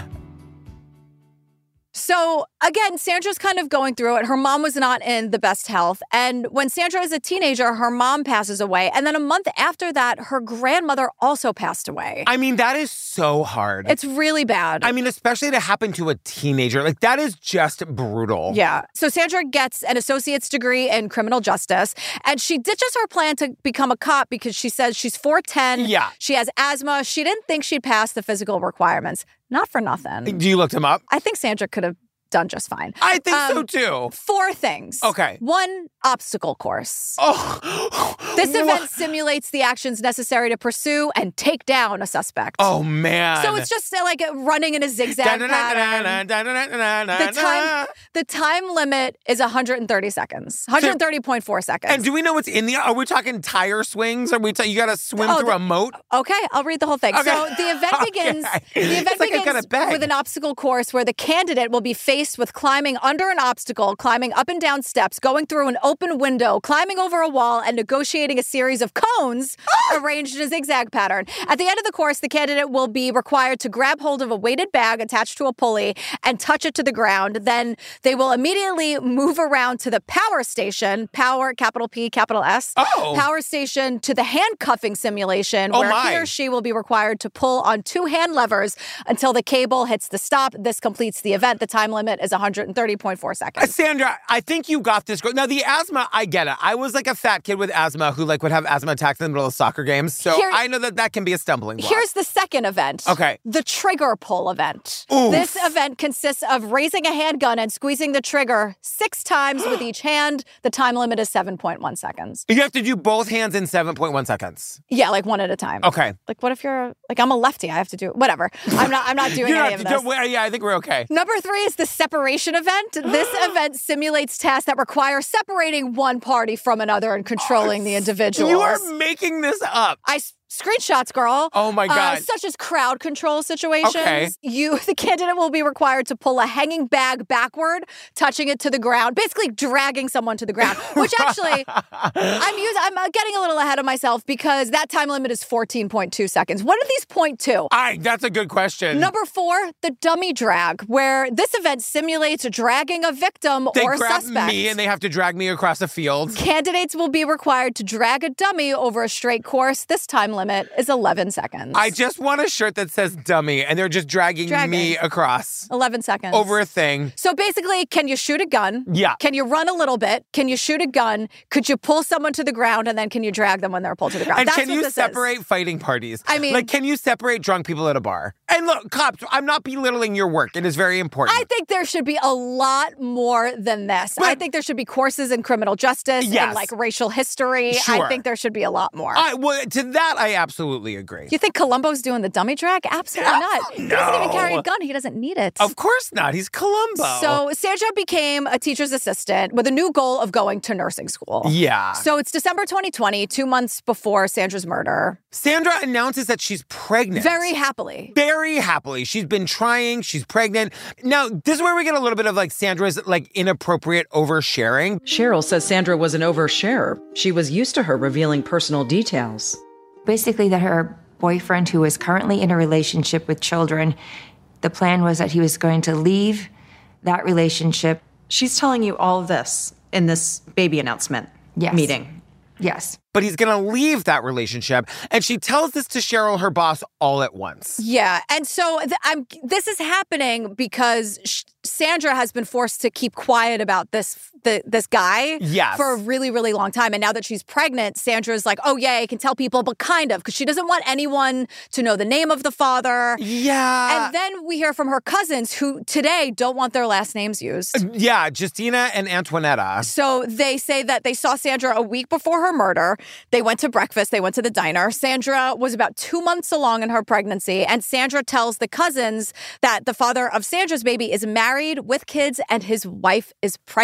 So again, Sandra's kind of going through it. Her mom was not in the best health. And when Sandra is a teenager, her mom passes away. And then a month after that, her grandmother also passed away. I mean, that is so hard. It's really bad. I mean, especially to happen to a teenager. Like, that is just brutal. Yeah. So Sandra gets an associate's degree in criminal justice. And she ditches her plan to become a cop because she says she's four ten. Yeah. She has asthma. She didn't think she'd pass the physical requirements. Not for nothing. You looked him up? I think Sandra could have done just fine. I think um, so too. Four things. Okay. One, obstacle course. Oh. This what? event simulates the actions necessary to pursue and take down a suspect. Oh, man. So it's just uh, like running in a zigzag pattern. The time, the time limit is one hundred thirty seconds. one hundred thirty point four seconds. And do we know what's in the... Are we talking tire swings? Are we ta- you got to swim oh, through the, a moat? Okay, I'll read the whole thing. Okay. So the event begins, okay. the event like begins with an obstacle course where the candidate will be faced with climbing under an obstacle, climbing up and down steps, going through an open window, climbing over a wall, and negotiating a series of cones arranged in a zigzag pattern. At the end of the course, the candidate will be required to grab hold of a weighted bag attached to a pulley and touch it to the ground. Then they will immediately move around to the power station, power, capital P, capital S, oh. power station to the handcuffing simulation, oh where my. he or she will be required to pull on two hand levers until the cable hits the stop. This completes the event. The time limit is one hundred thirty point four seconds. Uh, Sandra, I think you got this. Now, the asthma, I get it. I was like a fat kid with asthma who like would have asthma attacks in the middle of soccer games. So Here, I know that that can be a stumbling block. Here's the second event. Okay. The trigger pull event. Oof. This event consists of raising a handgun and squeezing the trigger six times with each hand. The time limit is seven point one seconds. You have to do both hands in seven point one seconds. Yeah, like one at a time. Okay. Like what if you're, like I'm a lefty, I have to do, whatever. I'm not, I'm not doing You're any not, of this. Yeah, I think we're okay. Number three is the separation event. This event simulates tasks that require separating one party from another and controlling oh, the individuals. You are making this up. I Screenshots, girl. Oh, my God. Uh, such as crowd control situations. Okay. You, the candidate will be required to pull a hanging bag backward, touching it to the ground, basically dragging someone to the ground, which actually, I'm using, I'm getting a little ahead of myself because that time limit is fourteen point two seconds. What are these point two? I, that's a good question. Number four, the dummy drag, where this event simulates dragging a victim they or grab suspect. me and they have to drag me across a field. Candidates will be required to drag a dummy over a straight course. This time limit is eleven seconds. I just want a shirt that says dummy, and they're just dragging, dragging. me across. eleven seconds. Over a thing. So basically, can you shoot a gun? Yeah. Can you run a little bit? Can you shoot a gun? Could you pull someone to the ground, and then can you drag them when they're pulled to the ground? And That's can what you this separate is. fighting parties? I mean... Like, can you separate drunk people at a bar? And look, cops, I'm not belittling your work. It is very important. I think there should be a lot more than this. But, I think there should be courses in criminal justice yes. and, like, racial history. Sure. I think there should be a lot more. I, well, to that, I absolutely agree. You think Columbo's doing the dummy drag? Absolutely no, not. No. He doesn't even carry a gun. He doesn't need it. Of course not. He's Columbo. So Sandra became a teacher's assistant with a new goal of going to nursing school. Yeah. So it's December twenty twenty, two months before Sandra's murder. Sandra announces that she's pregnant. Very happily. Very happily. She's been trying. She's pregnant. Now, this is where we get a little bit of like Sandra's like inappropriate oversharing. Cheryl says Sandra was an oversharer. She was used to her revealing personal details. Basically that her boyfriend, who was currently in a relationship with children, the plan was that he was going to leave that relationship. She's telling you all of this in this baby announcement yes. meeting. Yes. But he's going to leave that relationship. And she tells this to Cheryl, her boss, all at once. Yeah. And so th- I'm. this is happening because sh- Sandra has been forced to keep quiet about this the, this guy yes. for a really, really long time. And now that she's pregnant, Sandra's like, oh, yeah, I can tell people, but kind of, because she doesn't want anyone to know the name of the father. Yeah. And then we hear from her cousins who today don't want their last names used. Uh, yeah, Justina and Antoinetta. So they say that they saw Sandra a week before her murder. They went to breakfast. They went to the diner. Sandra was about two months along in her pregnancy. And Sandra tells the cousins that the father of Sandra's baby is married with kids and his wife is pregnant. And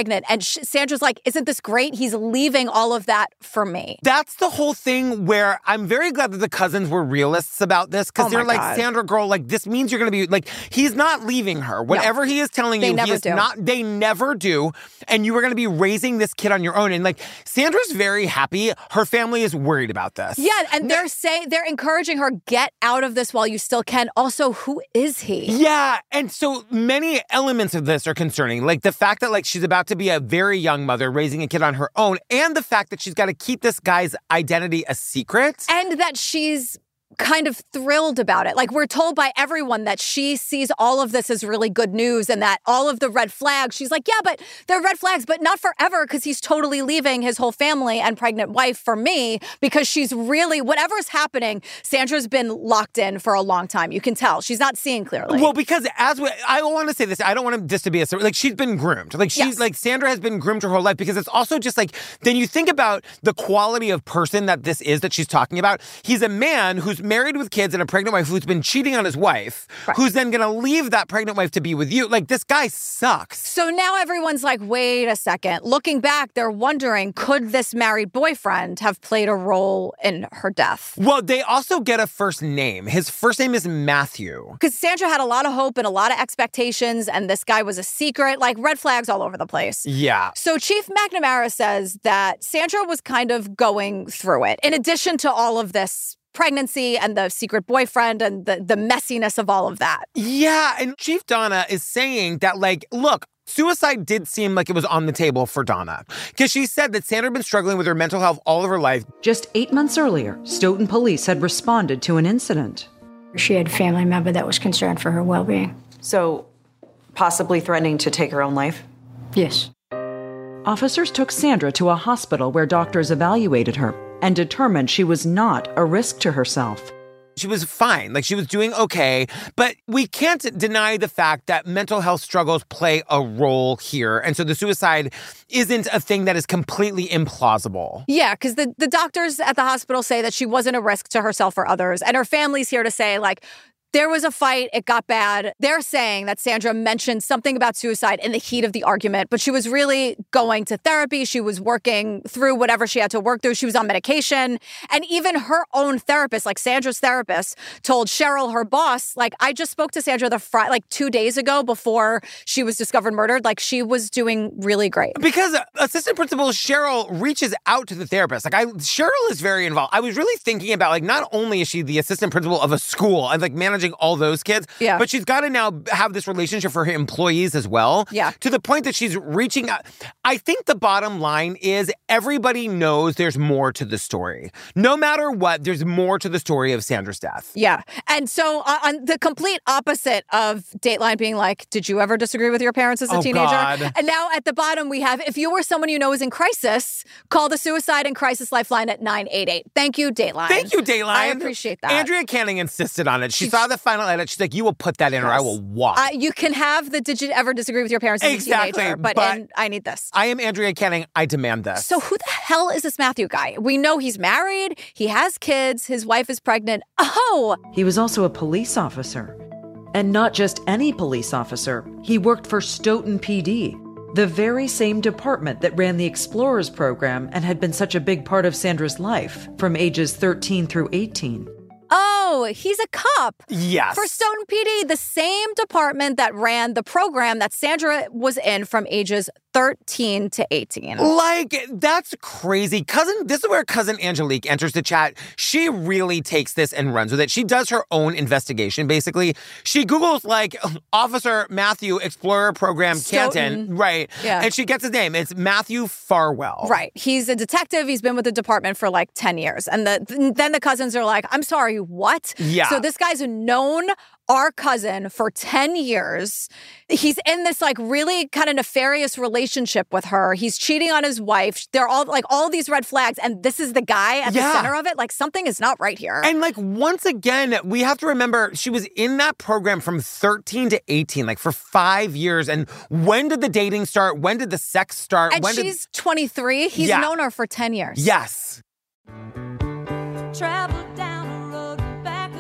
Sandra's like, isn't this great? He's leaving all of that for me. That's the whole thing where I'm very glad that the cousins were realists about this because Oh they're my like, God. Sandra, girl, like this means you're going to be like, he's not leaving her. Whatever he is telling They you, never he is do. not, they never do. And you are going to be raising this kid on your own. And like, Sandra's very happy. Her family is worried about this. Yeah, and they're saying, they're encouraging her, get out of this while you still can. Also, who is he? Yeah, and so many elements of this are concerning. Like the fact that like she's about to be a very young mother raising a kid on her own, and the fact that she's got to keep this guy's identity a secret. And that she's kind of thrilled about it. Like, we're told by everyone that she sees all of this as really good news and that all of the red flags, she's like, yeah, but they're red flags, but not forever because he's totally leaving his whole family and pregnant wife for me because she's really, whatever's happening, Sandra's been locked in for a long time. You can tell. She's not seeing clearly. Well, because as we, I want to say this, I don't want this to be a, like she's been groomed. Like she's Yes. like, Sandra has been groomed her whole life because it's also just like, then you think about the quality of person that this is that she's talking about. He's a man who's married with kids and a pregnant wife who's been cheating on his wife, Right. who's then going to leave that pregnant wife to be with you. Like, this guy sucks. So now everyone's like, wait a second. Looking back, they're wondering, could this married boyfriend have played a role in her death? Well, they also get a first name. His first name is Matthew. Because Sandra had a lot of hope and a lot of expectations, and this guy was a secret, like red flags all over the place. Yeah. So Chief McNamara says that Sandra was kind of going through it. In addition to all of this pregnancy and the secret boyfriend and the, the messiness of all of that. Yeah, and Chief Donna is saying that, like, look, suicide did seem like it was on the table for Donna. Because she said that Sandra had been struggling with her mental health all of her life. Just eight months earlier, Stoughton police had responded to an incident. She had a family member that was concerned for her well-being. So, possibly threatening to take her own life? Yes. Officers took Sandra to a hospital where doctors evaluated her and determined she was not a risk to herself. She was fine. Like, she was doing okay. But we can't deny the fact that mental health struggles play a role here. And so the suicide isn't a thing that is completely implausible. Yeah, because the, the doctors at the hospital say that she wasn't a risk to herself or others. And her family's here to say, like, there was a fight, it got bad. They're saying that Sandra mentioned something about suicide in the heat of the argument, but she was really going to therapy. She was working through whatever she had to work through. She was on medication. And even her own therapist, like Sandra's therapist, told Cheryl, her boss, like, I just spoke to Sandra the fr- like two days ago before she was discovered murdered. Like, she was doing really great. Because assistant principal Cheryl reaches out to the therapist. Like, I, Cheryl is very involved. I was really thinking about, like, not only is she the assistant principal of a school and, like, managing all those kids, yeah. but she's got to now have this relationship for her employees as well. Yeah. To the point that she's reaching out. I think the bottom line is everybody knows there's more to the story. No matter what, there's more to the story of Sandra's death. Yeah. And so uh, on the complete opposite of Dateline being like, did you ever disagree with your parents as a Oh, teenager? God. And now at the bottom we have, if you were someone you know is in crisis, call the Suicide and Crisis Lifeline at nine eight eight. Thank you, Dateline. Thank you, Dateline. I appreciate that. Andrea Canning insisted on it. She saw the final edit. She's like, you will put that in or I will walk. Uh, you can have the did you ever disagree with your parents as Exactly, a teenager, but, but in, I need this. I am Andrea Canning. I demand this. So who the hell is this Matthew guy? We know he's married. He has kids. His wife is pregnant. Oh! He was also a police officer. And not just any police officer. He worked for Stoughton P D, the very same department that ran the Explorers program and had been such a big part of Sandra's life from ages thirteen through eighteen. Oh, he's a cop. Yes. For Stoughton P D, the same department that ran the program that Sandra was in from ages thirteen to eighteen. Like, that's crazy. Cousin, this is where Cousin Angelique enters the chat. She really takes this and runs with it. She does her own investigation, basically. She Googles, like, Officer Matthew Explorer Program Stoughton. Canton. Right. Yeah. And she gets his name. It's Matthew Farwell. Right. He's a detective. He's been with the department for like ten years. And the, then the cousins are like, I'm sorry, what? Yeah. So this guy's known our cousin for ten years. He's in this like really kind of nefarious relationship with her. He's cheating on his wife. They're all like all these red flags. And this is the guy at Yeah. the center of it. Like something is not right here. And like, once again, we have to remember she was in that program from thirteen to eighteen, like for five years. And when did the dating start? When did the sex start? And when she's did... twenty-three. He's Yeah. known her for ten years. Yes. Travel down a road and back again.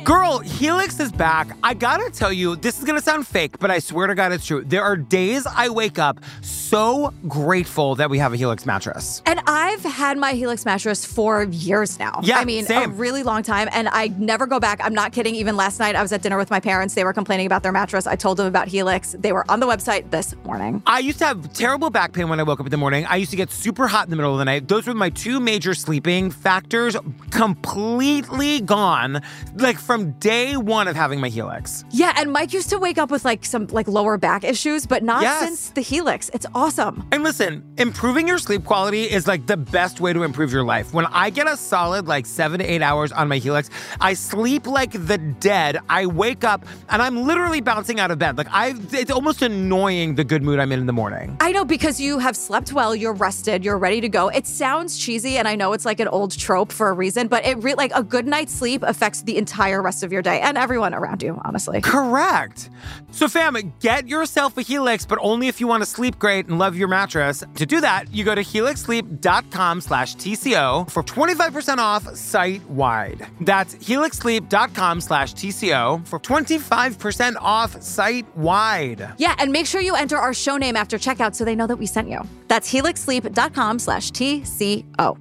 Girl, Helix is back. I gotta tell you, this is gonna sound fake, but I swear to God it's true. There are days I wake up so grateful that we have a Helix mattress. And I've had my Helix mattress for years now. Yeah, I mean, same. a really long time. And I never go back. I'm not kidding. Even last night, I was at dinner with my parents. They were complaining about their mattress. I told them about Helix. They were on the website this morning. I used to have terrible back pain when I woke up in the morning. I used to get super hot in the middle of the night. Those were my two major sleeping factors, completely gone, like from day one of having my Helix. Yeah, and Mike used to wake up with like some like lower back issues, but not Yes. since the Helix. It's awesome. And listen, improving your sleep quality is like the best way to improve your life. When I get a solid like seven to eight hours on my Helix, I sleep like the dead. I wake up and I'm literally bouncing out of bed. Like I, it's almost annoying the good mood I'm in in the morning. I know, because you have slept well, you're rested, you're ready to go. It sounds cheesy, and I know it's like an old trope for a reason, but it re- like a good night's sleep affects the entire rest of your day and everyone around you, honestly. Correct. So fam, get yourself a Helix, but only if you want to sleep great and love your mattress. To do that, you go to helixsleep.com slash TCO for twenty-five percent off site-wide. That's helixsleep.com slash TCO for twenty-five percent off site-wide. Yeah, and make sure you enter our show name after checkout so they know that we sent you. That's helixsleep.com slash TCO.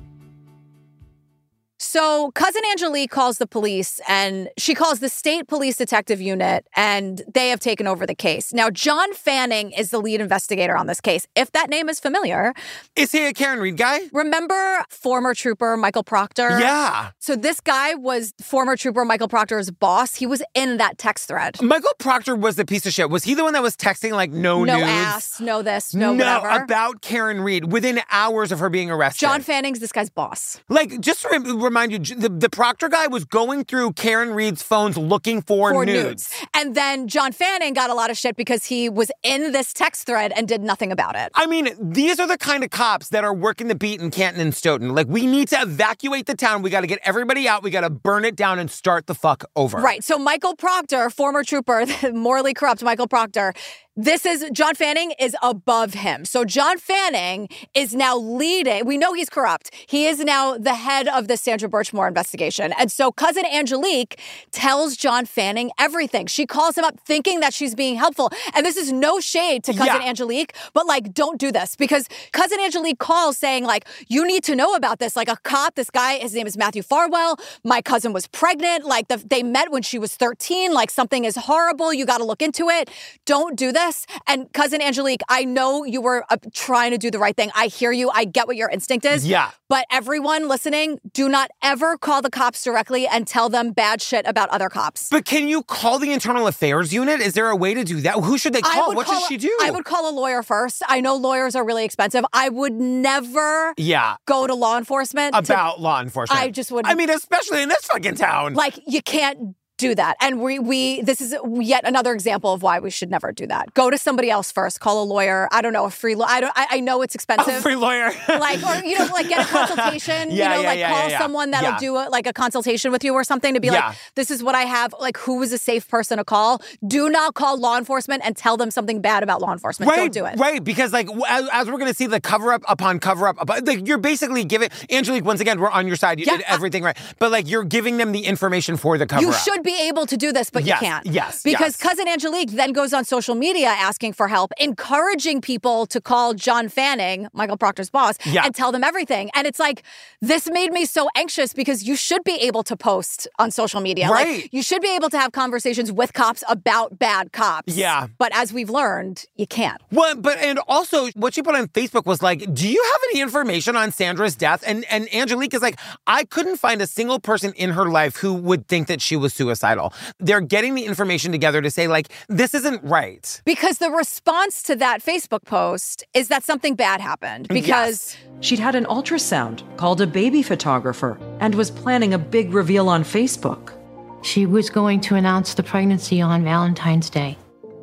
So Cousin Angelique calls the police, and she calls the state police detective unit, and they have taken over the case. Now, John Fanning is the lead investigator on this case. If that name is familiar. Is he a Karen Reed guy? Remember former trooper Michael Proctor? Yeah. So this guy was former trooper Michael Proctor's boss. He was in that text thread. Michael Proctor was the piece of shit. Was he the one that was texting like no, no nudes? No ass, no this, no, no whatever. About Karen Reed within hours of her being arrested. John Fanning's this guy's boss. Like, just to re- remind you, the, the Proctor guy was going through Karen Reed's phones looking for, for nudes. nudes. And then John Fanning got a lot of shit because he was in this text thread and did nothing about it. I mean, these are the kind of cops that are working the beat in Canton and Stoughton. Like, we need to evacuate the town. We got to get everybody out. We got to burn it down and start the fuck over. Right. So Michael Proctor, former trooper, morally corrupt Michael Proctor, this is, John Fanning is above him. So John Fanning is now leading, we know he's corrupt. He is now the head of the Sandra Birchmore investigation. And so Cousin Angelique tells John Fanning everything. She calls him up thinking that she's being helpful. And this is no shade to Cousin yeah. Angelique, but like, don't do this. Because Cousin Angelique calls saying like, you need to know about this. Like a cop, this guy, his name is Matthew Farwell. My cousin was pregnant. Like the, they met when she was thirteen. Like something is horrible. You got to look into it. Don't do this. And Cousin Angelique, I know you were uh, trying to do the right thing. I hear you. I get what your instinct is. Yeah. But everyone listening, do not ever call the cops directly and tell them bad shit about other cops. But can you call the internal affairs unit? Is there a way to do that? Who should they call? What call should she do? I would call a lawyer first. I know lawyers are really expensive. I would never yeah. go to law enforcement. About to, law enforcement. I just wouldn't. I mean, especially in this fucking town. Like, you can't do that. And we, we, this is yet another example of why we should never do that. Go to somebody else first. Call a lawyer. I don't know, a free lawyer. I don't, I, I know it's expensive. A free lawyer. Like, or, you know, like get a consultation, yeah, you know, yeah, like yeah, call yeah, yeah. someone that'll yeah. do a, like a consultation with you or something to be yeah. like, this is what I have. Like, who is a safe person to call? Do not call law enforcement and tell them something bad about law enforcement. Right, don't do it. Right, because like, as, as we're going to see the cover up upon cover up, like you're basically giving, Angelique, once again, we're on your side. You yeah, did everything I, right. But like, you're giving them the information for the cover you up. You should be able to do this, but yes, you can't. Yes, Because yes. Cousin Angelique then goes on social media asking for help, encouraging people to call John Fanning, Michael Proctor's boss, yeah. and tell them everything. And it's like, this made me so anxious because you should be able to post on social media. Right. Like, you should be able to have conversations with cops about bad cops. Yeah. But as we've learned, you can't. Well, but and also what she put on Facebook was like, do you have any information on Sandra's death? And and Angelique is like, I couldn't find a single person in her life who would think that she was suicidal. They're getting the information together to say, like, this isn't right. Because the response to that Facebook post is that something bad happened. Because yes. she'd had an ultrasound, called a baby photographer, and was planning a big reveal on Facebook. She was going to announce the pregnancy on Valentine's Day.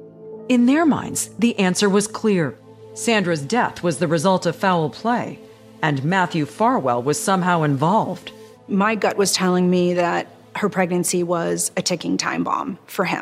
In their minds, the answer was clear. Sandra's death was the result of foul play, and Matthew Farwell was somehow involved. My gut was telling me that her pregnancy was a ticking time bomb for him.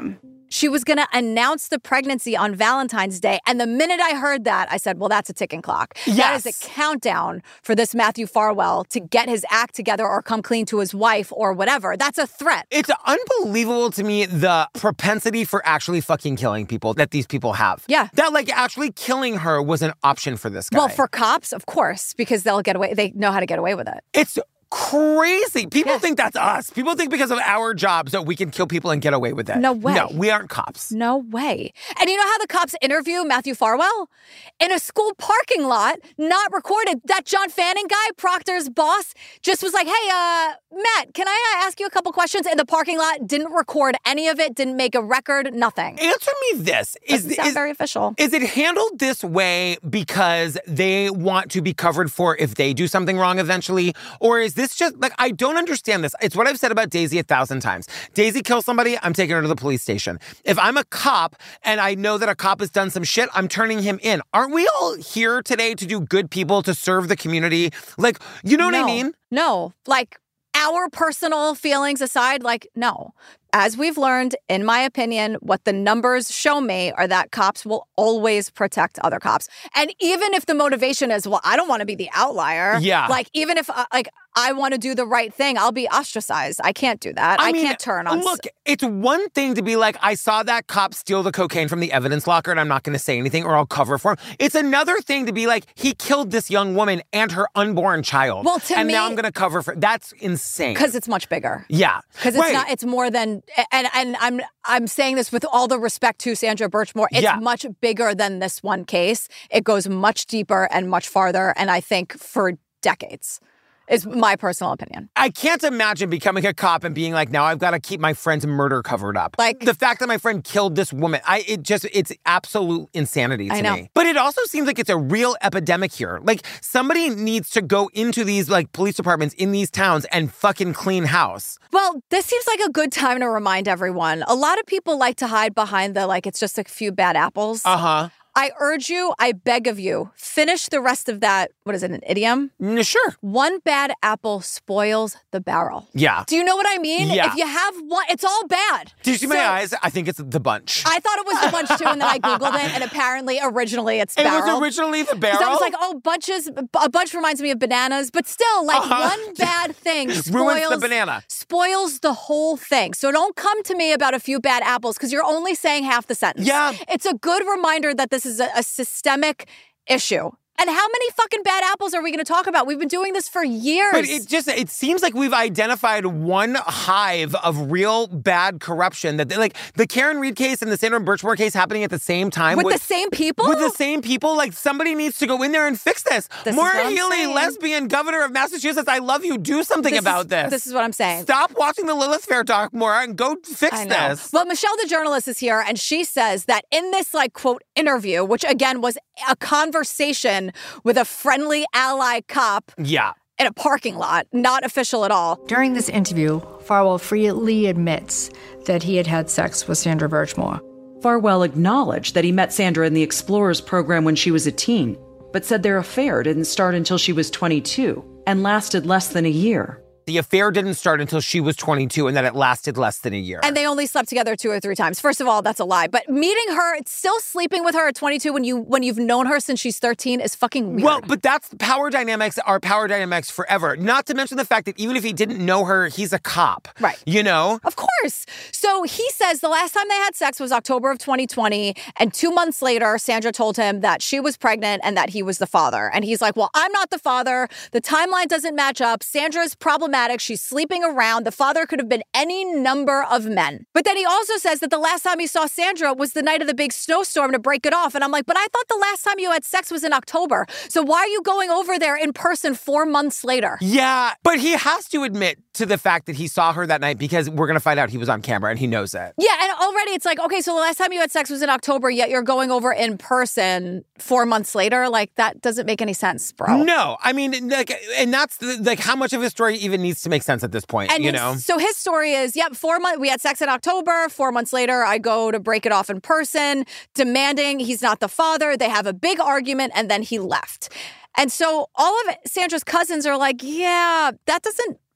she was going to announce the pregnancy on Valentine's Day. And the minute I heard that, I said, well, that's a ticking clock. Yes. That is a countdown for this Matthew Farwell to get his act together or come clean to his wife or whatever. That's a threat. It's unbelievable to me, the propensity for actually fucking killing people that these people have. Yeah. That, like, actually killing her was an option for this guy. Well, for cops, of course, because they'll get away. They know how to get away with it. It's crazy. People Yeah. think that's us. People think because of our jobs that we can kill people and get away with it. No way. No, we aren't cops. No way. And you know how the cops interview Matthew Farwell? In a school parking lot, not recorded. That John Fanning guy, Proctor's boss, just was like, hey, uh, Matt, can I uh, ask you a couple questions? In the parking lot, didn't record any of it, didn't make a record, nothing. Answer me this. Doesn't Is, sound is, very official. Is it handled this way because they want to be covered for if they do something wrong eventually? Or is this just, like, I don't understand this. It's what I've said about Daisy a thousand times. Daisy kills somebody, I'm taking her to the police station. If I'm a cop and I know that a cop has done some shit, I'm turning him in. Aren't we all here today to do good people, to serve the community? Like, you know what no, I mean? No. Like, our personal feelings aside, like, no. As we've learned, in my opinion, what the numbers show me are that cops will always protect other cops. And even if the motivation is, well, I don't want to be the outlier. Yeah. Like, even if, uh, like, I want to do the right thing, I'll be ostracized. I can't do that. I, I mean, can't turn on... Look, it's one thing to be like, I saw that cop steal the cocaine from the evidence locker and I'm not going to say anything or I'll cover for him. It's another thing to be like, he killed this young woman and her unborn child. Well, to and me... now I'm going to cover for... That's insane. Because it's much bigger. Yeah. Because it's right. not, it's more than, and and I'm I'm saying this with all the respect to Sandra Birchmore, it's yeah. much bigger than this one case. It goes much deeper and much farther, and I think for decades. Is my personal opinion. I can't imagine becoming a cop and being like, now I've got to keep my friend's murder covered up. Like the fact that my friend killed this woman, I it just it's absolute insanity to I know. me. But it also seems like it's a real epidemic here. Like somebody needs to go into these like police departments in these towns and fucking clean house. Well, this seems like a good time to remind everyone. A lot of people like to hide behind the like it's just a few bad apples. Uh-huh. I urge you, I beg of you, finish the rest of that, what is it, an idiom? Mm, sure. One bad apple spoils the barrel. Yeah. Do you know what I mean? Yeah. If you have one, it's all bad. Did you see so, my eyes? I think it's the bunch. I thought it was the bunch too, and then I Googled it, and apparently, originally, it's it barrel. It was originally the barrel? I was like, oh, bunches, a bunch reminds me of bananas, but still, like, uh-huh. one bad thing spoils, ruins the banana. Spoils the whole thing. So don't come to me about a few bad apples, because you're only saying half the sentence. Yeah. It's a good reminder that this is a, a systemic issue. And how many fucking bad apples are we going to talk about? We've been doing this for years. But it just, it seems like we've identified one hive of real bad corruption that, they, like, the Karen Reed case and the Sandra Birchmore case happening at the same time. With, with the same people? With the same people? Like, somebody needs to go in there and fix this. this Maura Healey, lesbian governor of Massachusetts, I love you. Do something this about is, this. This is what I'm saying. Stop watching the Lilith Fair doc, Maura, and go fix I know. this. Well, Michelle, the journalist, is here, and she says that in this, like, quote, interview, which, again, was a conversation with a friendly ally cop yeah. in a parking lot, not official at all. During this interview, Farwell freely admits that he had had sex with Sandra Birchmore. Farwell acknowledged that he met Sandra in the Explorers program when she was a teen, but said their affair didn't start until she was twenty-two and lasted less than a year. The affair didn't start until she was twenty-two and that it lasted less than a year. And they only slept together two or three times. First of all, that's a lie. But meeting her, still sleeping with her at twenty-two when, you, when you've known her since she's thirteen is fucking weird. Well, but that's power dynamics are power dynamics forever. Not to mention the fact that even if he didn't know her, he's a cop. Right. You know? Of course. So he says the last time they had sex was October of twenty twenty. And two months later, Sandra told him that she was pregnant and that he was the father. And he's like, well, I'm not the father. The timeline doesn't match up. Sandra's problematic. She's sleeping around. The father could have been any number of men. But then he also says that the last time he saw Sandra was the night of the big snowstorm to break it off. And I'm like, but I thought the last time you had sex was in October. So why are you going over there in person four months later? Yeah, but he has to admit to the fact that he saw her that night because we're going to find out he was on camera and he knows it. Yeah, and already it's like, okay, so the last time you had sex was in October, yet you're going over in person four months later. Like, that doesn't make any sense, bro. No, I mean, like, and that's the, like how much of his story even needs to make sense at this point, and you his, know? So his story is, yep, four months, we had sex in October. Four months later, I go to break it off in person, demanding he's not the father. They have a big argument, and then he left. And so all of Sandra's cousins are like, yeah, that doesn't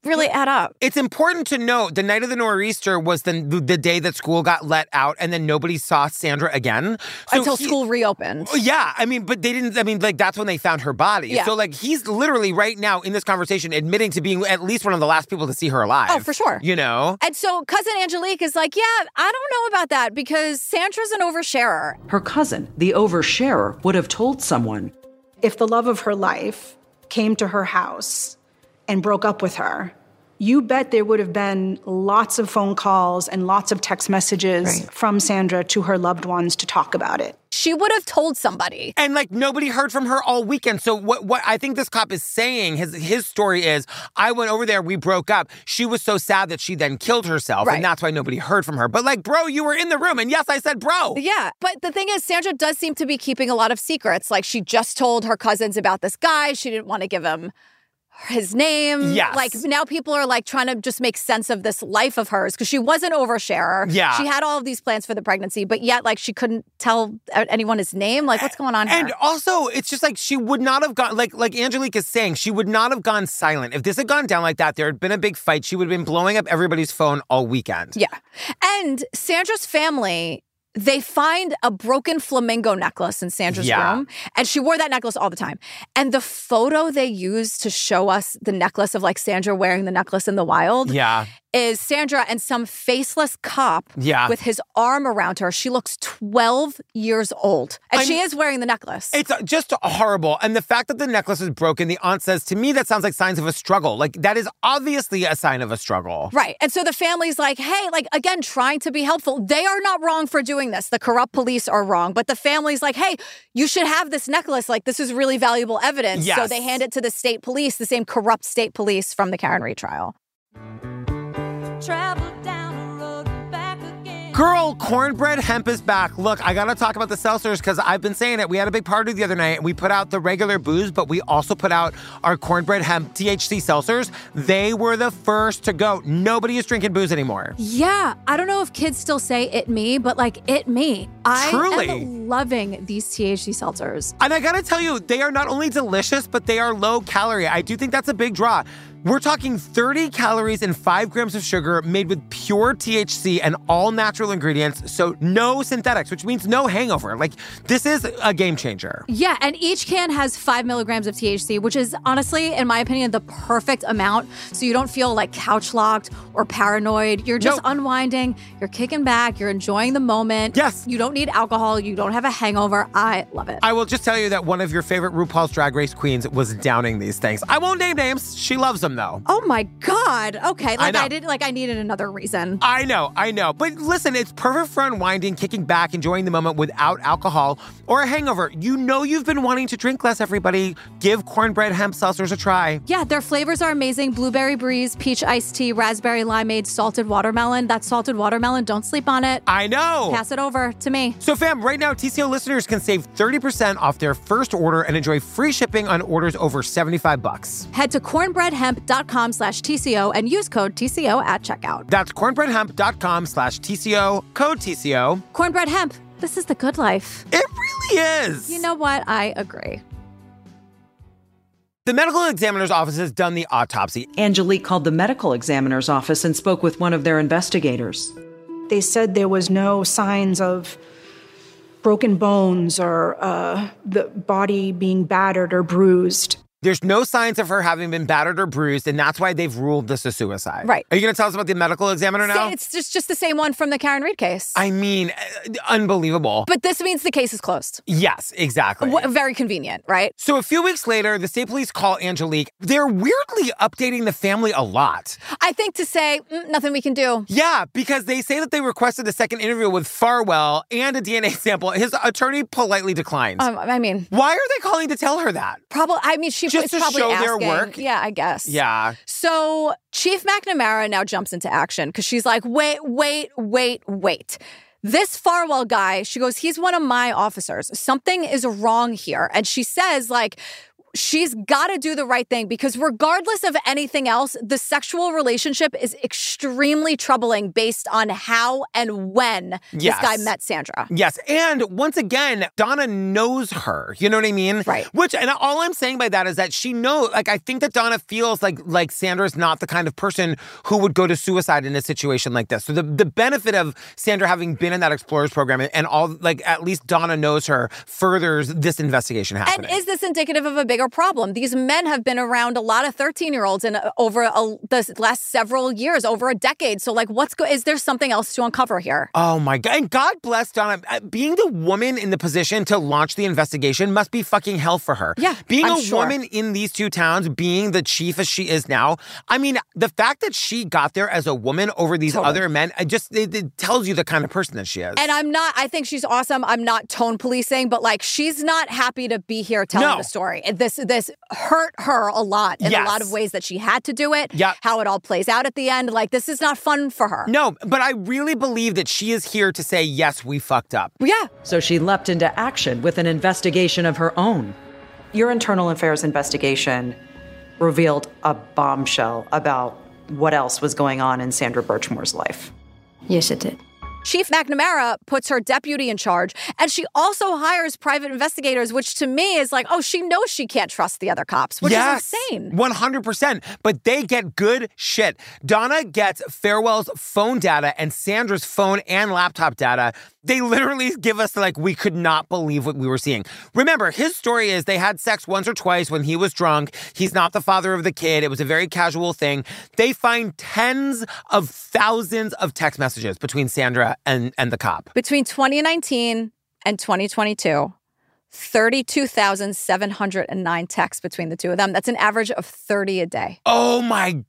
really add up. It's important to note the night of the nor'easter was the, the, the day that school got let out, and then nobody saw Sandra again. So Until he, school reopened. Yeah, I mean, but they didn't, I mean, like, that's when they found her body. Yeah. So, like, he's literally right now in this conversation admitting to being at least one of the last people to see her alive. Oh, for sure. You know? And so cousin Angelique is like, yeah, I don't know about that because Sandra's an oversharer. Her cousin, the oversharer, would have told someone. If the love of her life came to her house and broke up with her, you bet there would have been lots of phone calls and lots of text messages right. from Sandra to her loved ones to talk about it. She would have told somebody. And, like, nobody heard from her all weekend. So what what I think this cop is saying, his his story is, I went over there, we broke up. She was so sad that she then killed herself. Right. And that's why nobody heard from her. But, like, bro, you were in the room. And yes, I said bro. Yeah. But the thing is, Sandra does seem to be keeping a lot of secrets. Like, she just told her cousins about this guy. She didn't want to give him his name. Yes. Like, now people are, like, trying to just make sense of this life of hers because she was an oversharer. Yeah. She had all of these plans for the pregnancy, but yet, like, she couldn't tell anyone his name. Like, what's going on here? And also, it's just like she would not have gone, like, like Angelique is saying, she would not have gone silent. If this had gone down like that, there had been a big fight. She would have been blowing up everybody's phone all weekend. Yeah. And Sandra's family, they find a broken flamingo necklace in Sandra's yeah. room, and she wore that necklace all the time. And the photo they used to show us the necklace of, like, Sandra wearing the necklace in the wild yeah. is Sandra and some faceless cop yeah. with his arm around her. She looks twelve years old, and I'm, she is wearing the necklace. It's just horrible. And the fact that the necklace is broken, the aunt says, to me, that sounds like signs of a struggle. Like, that is obviously a sign of a struggle. Right. And so the family's like, hey, like, again, trying to be helpful. They are not wrong for doing this. The corrupt police are wrong. But the family's like, hey, you should have this necklace. Like, this is really valuable evidence. Yes. So they hand it to the state police, the same corrupt state police from the Karen Read trial. Travel down the road and back again. Girl, cornbread hemp is back. Look, I gotta talk about the seltzers because I've been saying it. We had a big party the other night. We put out the regular booze, but we also put out our cornbread hemp T H C seltzers. They were the first to go. Nobody is drinking booze anymore. Yeah, I don't know if kids still say it me, but like it me. I Truly. am loving these T H C seltzers. And I gotta tell you, they are not only delicious, but they are low calorie. I do think that's a big draw. We're talking thirty calories and five grams of sugar made with pure T H C and all natural ingredients, so no synthetics, which means no hangover. Like, this is a game changer. Yeah, and each can has five milligrams of T H C, which is honestly, in my opinion, the perfect amount, so you don't feel like couch locked or paranoid. You're just nope. unwinding, you're kicking back, you're enjoying the moment. Yes. You don't need alcohol, you don't have a hangover. I love it. I will just tell you that one of your favorite RuPaul's Drag Race queens was downing these things. I won't name names. She loves them, though. Oh my God. Okay. Like I, I didn't like I needed another reason. I know, I know. But listen, it's perfect for unwinding, kicking back, enjoying the moment without alcohol or a hangover. You know you've been wanting to drink less, everybody. Give cornbread hemp seltzers a try. Yeah, their flavors are amazing. Blueberry breeze, peach iced tea, raspberry limeade, salted watermelon. That salted watermelon, don't sleep on it. I know. Pass it over to me. So fam, right now, T C O listeners can save thirty percent off their first order and enjoy free shipping on orders over seventy-five bucks. Head to cornbreadhemp.com slash TCO and use code T C O at checkout. That's cornbreadhemp.com slash TCO, code T C O. Cornbread Hemp, this is the good life. It really is. You know what? I agree. The medical examiner's office has done the autopsy. Angelique called the medical examiner's office and spoke with one of their investigators. They said there was no signs of broken bones or uh, the body being battered or bruised. There's no signs of her having been battered or bruised, and that's why they've ruled this a suicide. Right. Are you going to tell us about the medical examiner now? It's just, just the same one from the Karen Read case. I mean, uh, unbelievable. But this means the case is closed. Yes, exactly. W- very convenient, right? So a few weeks later, the state police call Angelique. They're weirdly updating the family a lot. I think to say, mm, nothing we can do. Yeah, because they say that they requested a second interview with Farwell and a D N A sample. His attorney politely declined. Um, I mean... Why are they calling to tell her that? Probably, I mean, she Just to probably show asking. their work? Yeah, I guess. Yeah. So Chief McNamara now jumps into action because she's like, wait, wait, wait, wait. This Farwell guy, she goes, he's one of my officers. Something is wrong here. And she says, like, she's got to do the right thing because regardless of anything else, the sexual relationship is extremely troubling based on how and when Yes. this guy met Sandra. Yes. And once again, Donna knows her. You know what I mean? Right. Which, and all I'm saying by that is that she knows, like, I think that Donna feels like like Sandra's not the kind of person who would go to suicide in a situation like this. So the, the benefit of Sandra having been in that Explorers program and all, like, at least Donna knows her furthers this investigation happening. And is this indicative of a bigger problem? These men have been around a lot of thirteen-year-olds in uh, over a, the last several years, over a decade. So, like, what's go- is there something else to uncover here? Oh, my God. And God bless Donna. Uh, Being the woman in the position to launch the investigation must be fucking hell for her. Yeah, Being I'm a sure. woman in these two towns, being the chief as she is now, I mean, the fact that she got there as a woman over these Totally. other men, it just it, it tells you the kind of person that she is. And I'm not, I think she's awesome. I'm not tone policing, but like she's not happy to be here telling No. the story. And This this hurt her a lot in Yes. a lot of ways that she had to do it. Yep. How it all plays out at the end. Like this is not fun for her. No, but I really believe that she is here to say, yes, we fucked up. Yeah. So she leapt into action with an investigation of her own. Your internal affairs investigation revealed a bombshell about what else was going on in Sandra Birchmore's life. Yes, it did. Chief McNamara puts her deputy in charge, and she also hires private investigators, which to me is like, oh, she knows she can't trust the other cops, which yes, is insane. one hundred percent. But they get good shit. Donna gets Farewell's phone data and Sandra's phone and laptop data. They literally give us, like, we could not believe what we were seeing. Remember, his story is they had sex once or twice when he was drunk. He's not the father of the kid. It was a very casual thing. They find tens of thousands of text messages between Sandra and, and the cop. Between twenty nineteen and twenty twenty-two, thirty-two thousand seven hundred nine texts between the two of them. That's an average of thirty a day. Oh, my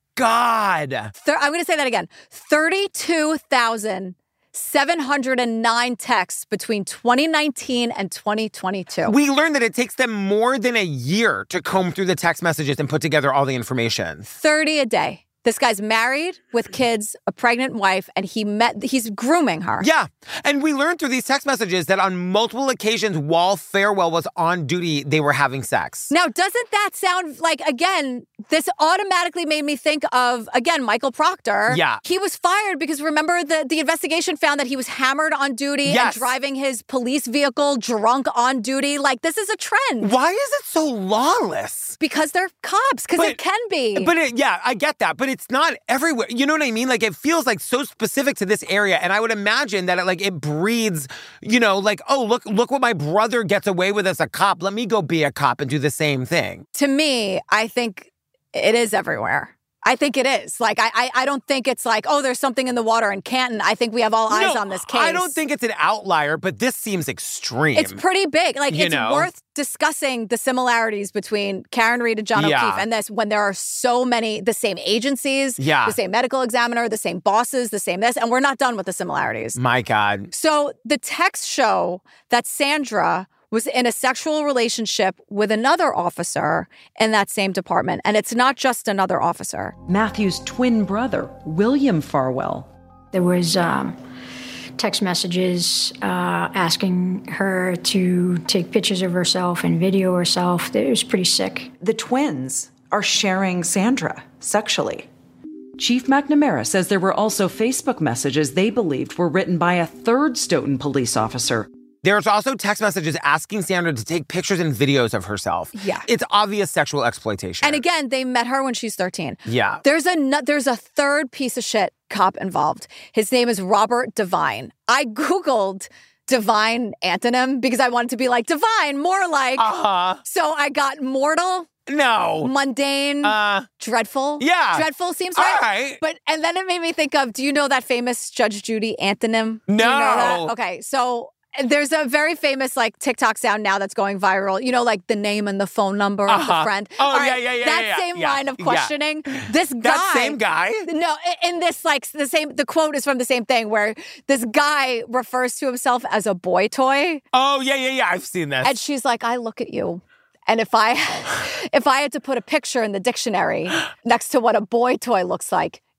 God. Thir- I'm going to say that again. thirty-two thousand seven hundred nine texts between twenty nineteen and twenty twenty-two. We learned that it takes them more than a year to comb through the text messages and put together all the information. thirty a day. This guy's married with kids, a pregnant wife, and he met, he's grooming her. Yeah. And we learned through these text messages that on multiple occasions while Farewell was on duty, they were having sex. Now, doesn't that sound like, again, this automatically made me think of, again, Michael Proctor. Yeah. He was fired because, remember, the, the investigation found that he was hammered on duty Yes. and driving his police vehicle drunk on duty. Like, this is a trend. Why is it so lawless? Because they're cops, because it can be. But it, yeah, I get that. But it's not everywhere. You know what I mean? Like, it feels like so specific to this area. And I would imagine that it, like, it breeds, you know, like, oh, look, look what my brother gets away with as a cop. Let me go be a cop and do the same thing. To me, I think it is everywhere. I think it is. Like, I, I I don't think it's like, oh, there's something in the water in Canton. I think we have all eyes No, on this case. I don't think it's an outlier, but this seems extreme. It's pretty big. Like, You it's know? worth discussing the similarities between Karen Reed and John Yeah. O'Keefe and this when there are so many, the same agencies, Yeah. the same medical examiner, the same bosses, the same this, and we're not done with the similarities. My God. So the texts show that Sandra was in a sexual relationship with another officer in that same department. And it's not just another officer. Matthew's twin brother, William Farwell. There was um, text messages uh, asking her to take pictures of herself and video herself. It was pretty sick. The twins are sharing Sandra sexually. Chief McNamara says there were also Facebook messages they believed were written by a third Stoughton police officer. There's also text messages asking Sandra to take pictures and videos of herself. Yeah. It's obvious sexual exploitation. And again, they met her when she's thirteen. Yeah. There's a nu- there's a third piece of shit cop involved. His name is Robert Devine. I Googled Divine antonym because I wanted to be like Divine, more like. Uh-huh. So I got mortal. No. Mundane. Uh, dreadful. yeah. Dreadful seems All right. right. But, and then it made me think of, do you know that famous Judge Judy antonym? Do you know No. that? Okay. So there's a very famous like TikTok sound now that's going viral. You know, like the name and the phone number of Uh-huh. the friend. Oh, All yeah, right, yeah, yeah, That yeah, same yeah, line of yeah. questioning. This guy. That same guy? No, in this like the same, the quote is from the same thing where this guy refers to himself as a boy toy. Oh, yeah, yeah, yeah. I've seen this. And she's like, I look at you. And if I if I had to put a picture in the dictionary next to what a boy toy looks like,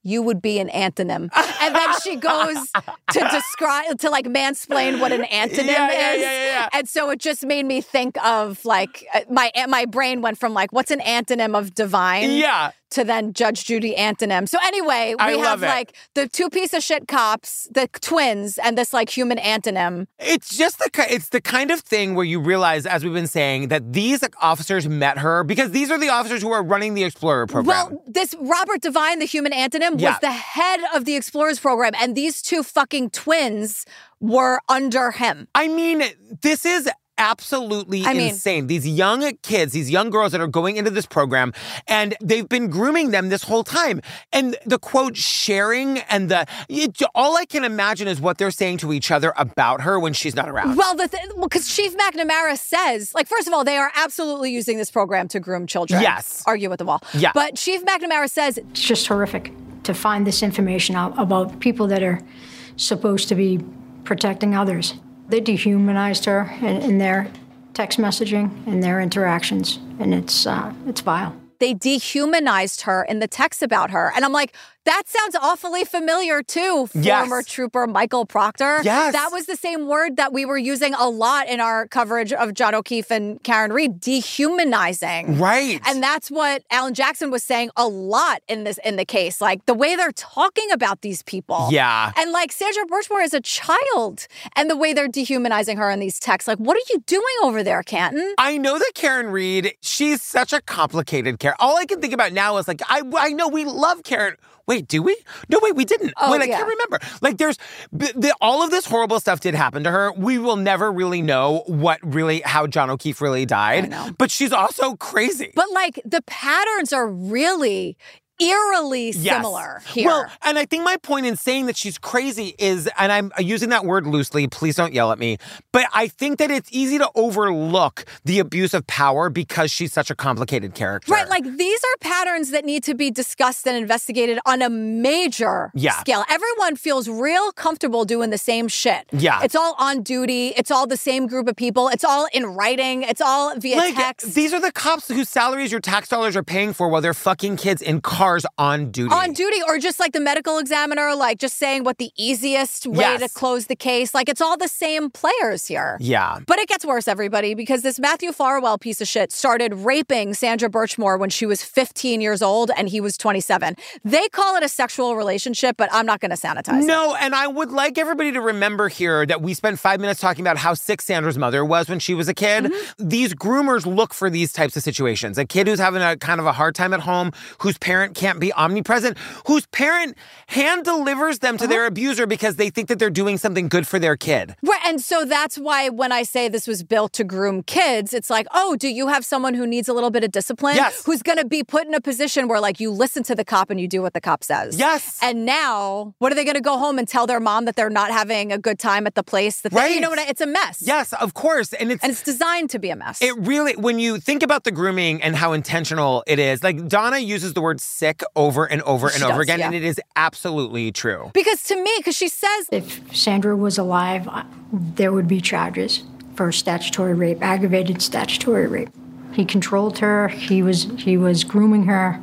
you would be an antonym. And then she goes to describe, to like mansplain what an antonym Yeah, yeah, is. yeah, yeah, yeah. And so it just made me think of like, uh, my my brain went from like, what's an antonym of divine? Yeah. To then Judge Judy antonym. So anyway, we I have love it. like the two piece of shit cops, the twins, and this like human antonym. It's just the ki- it's the kind of thing where you realize, as we've been saying, that these like, officers met her because these are the officers who are running the Explorer program. Well, this Robert Devine, the human antonym, Yeah. was the head of the Explorers program, and these two fucking twins were under him. I mean, this is absolutely I mean- insane. These young kids, these young girls that are going into this program, and they've been grooming them this whole time. And the quote sharing and the it, all I can imagine is what they're saying to each other about her when she's not around. Well, the th- well, because Chief McNamara says, like, first of all, they are absolutely using this program to groom children. Yes. Argue with the wall. Yeah. But Chief McNamara says It's just horrific to find this information out about people that are supposed to be protecting others. They dehumanized her in, in their text messaging, in their interactions, and it's uh, it's vile. they dehumanized her in the text about her. And I'm like, that sounds awfully familiar too, Yes. former trooper Michael Proctor. Yes. That was the same word that we were using a lot in our coverage of John O'Keefe and Karen Reed, dehumanizing. Right. And that's what Alan Jackson was saying a lot in this in the case. Like the way they're talking about these people. Yeah. And like Sandra Birchmore is a child, and the way they're dehumanizing her in these texts. Like, what are you doing over there, Canton? I know that Karen Reed, she's such a complicated character. All I can think about now is like, I I know we love Karen. Wait, do we? No, wait, we didn't. Oh, wait, I yeah. can't remember. Like, there's b- the, all of this horrible stuff did happen to her. We will never really know what really, how John O'Keefe really died. But she's also crazy. But like the patterns are really eerily similar here. Well, and I think my point in saying that she's crazy is, and I'm using that word loosely, please don't yell at me, but I think that it's easy to overlook the abuse of power because she's such a complicated character. Right, like these are patterns that need to be discussed and investigated on a major Yeah. scale. Everyone feels real comfortable doing the same shit. Yeah. It's all on duty. It's all the same group of people. It's all in writing. It's all via Like, text. these are the cops whose salaries your tax dollars are paying for while they're fucking kids in cars on duty. On duty, or just like the medical examiner, like just saying what the easiest way Yes. to close the case. Like it's all the same players here. Yeah. But it gets worse, everybody, because this Matthew Farwell piece of shit started raping Sandra Birchmore when she was fifteen years old and he was twenty-seven. They call it a sexual relationship, but I'm not going to sanitize it. No, and I would like everybody to remember here that we spent five minutes talking about how sick Sandra's mother was when she was a kid. Mm-hmm. These groomers look for these types of situations. A kid who's having a kind of a hard time at home, whose parent can't be omnipresent, whose parent hand delivers them to Uh-huh. their abuser because they think that they're doing something good for their kid. Right, and so that's why when I say this was built to groom kids, it's like, oh, do you have someone who needs a little bit of discipline? Yes. Who's going to be put in a position where, like, you listen to the cop and you do what the cop says. Yes. And now, what are they going to go home and tell their mom that they're not having a good time at the place? That they, Right. You know what? I- It's a mess. Yes, of course. And it's And it's designed to be a mess. It really, when you think about the grooming and how intentional it is, like Donna uses the word sick over and over She and over does, again, yeah. and it is absolutely true. Because to me, because she says, If Sandra was alive, I- there would be charges for statutory rape, aggravated statutory rape. He controlled her. He was he was grooming her,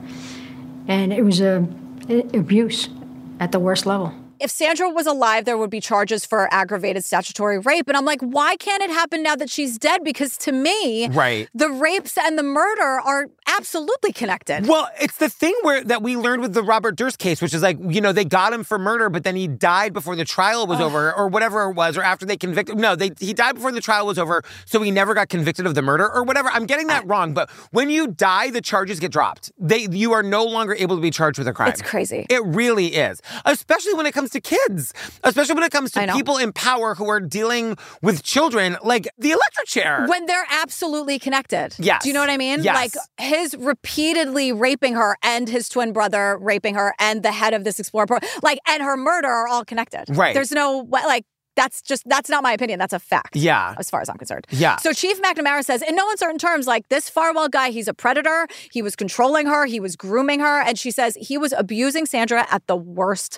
and it was a, a abuse at the worst level. if Sandra was alive, there would be charges for aggravated statutory rape. And I'm like, why can't it happen now that she's dead? Because to me, Right. the rapes and the murder are absolutely connected. Well, it's the thing where that we learned with the Robert Durst case, which is like, you know, they got him for murder, but then he died before the trial was over, or whatever it was, or after they convicted. No, they he died before the trial was over, so he never got convicted of the murder, or whatever. I'm getting that wrong, but when you die, the charges get dropped. They you are no longer able to be charged with a crime. It's crazy. It really is, especially when it comes to kids, especially when it comes I to know. people in power who are dealing with children, like the electric chair. When they're absolutely connected. Yes. Do you know what I mean? Yes. Like his repeatedly raping her and his twin brother raping her and the head of this Explorer program, like, and her murder are all connected. Right. There's no, like, that's just, that's not my opinion. That's a fact. Yeah. As far as I'm concerned. Yeah. So Chief McNamara says, in no uncertain terms, like this Farwell guy, he's a predator. He was controlling her. He was grooming her. And she says he was abusing Sandra at the worst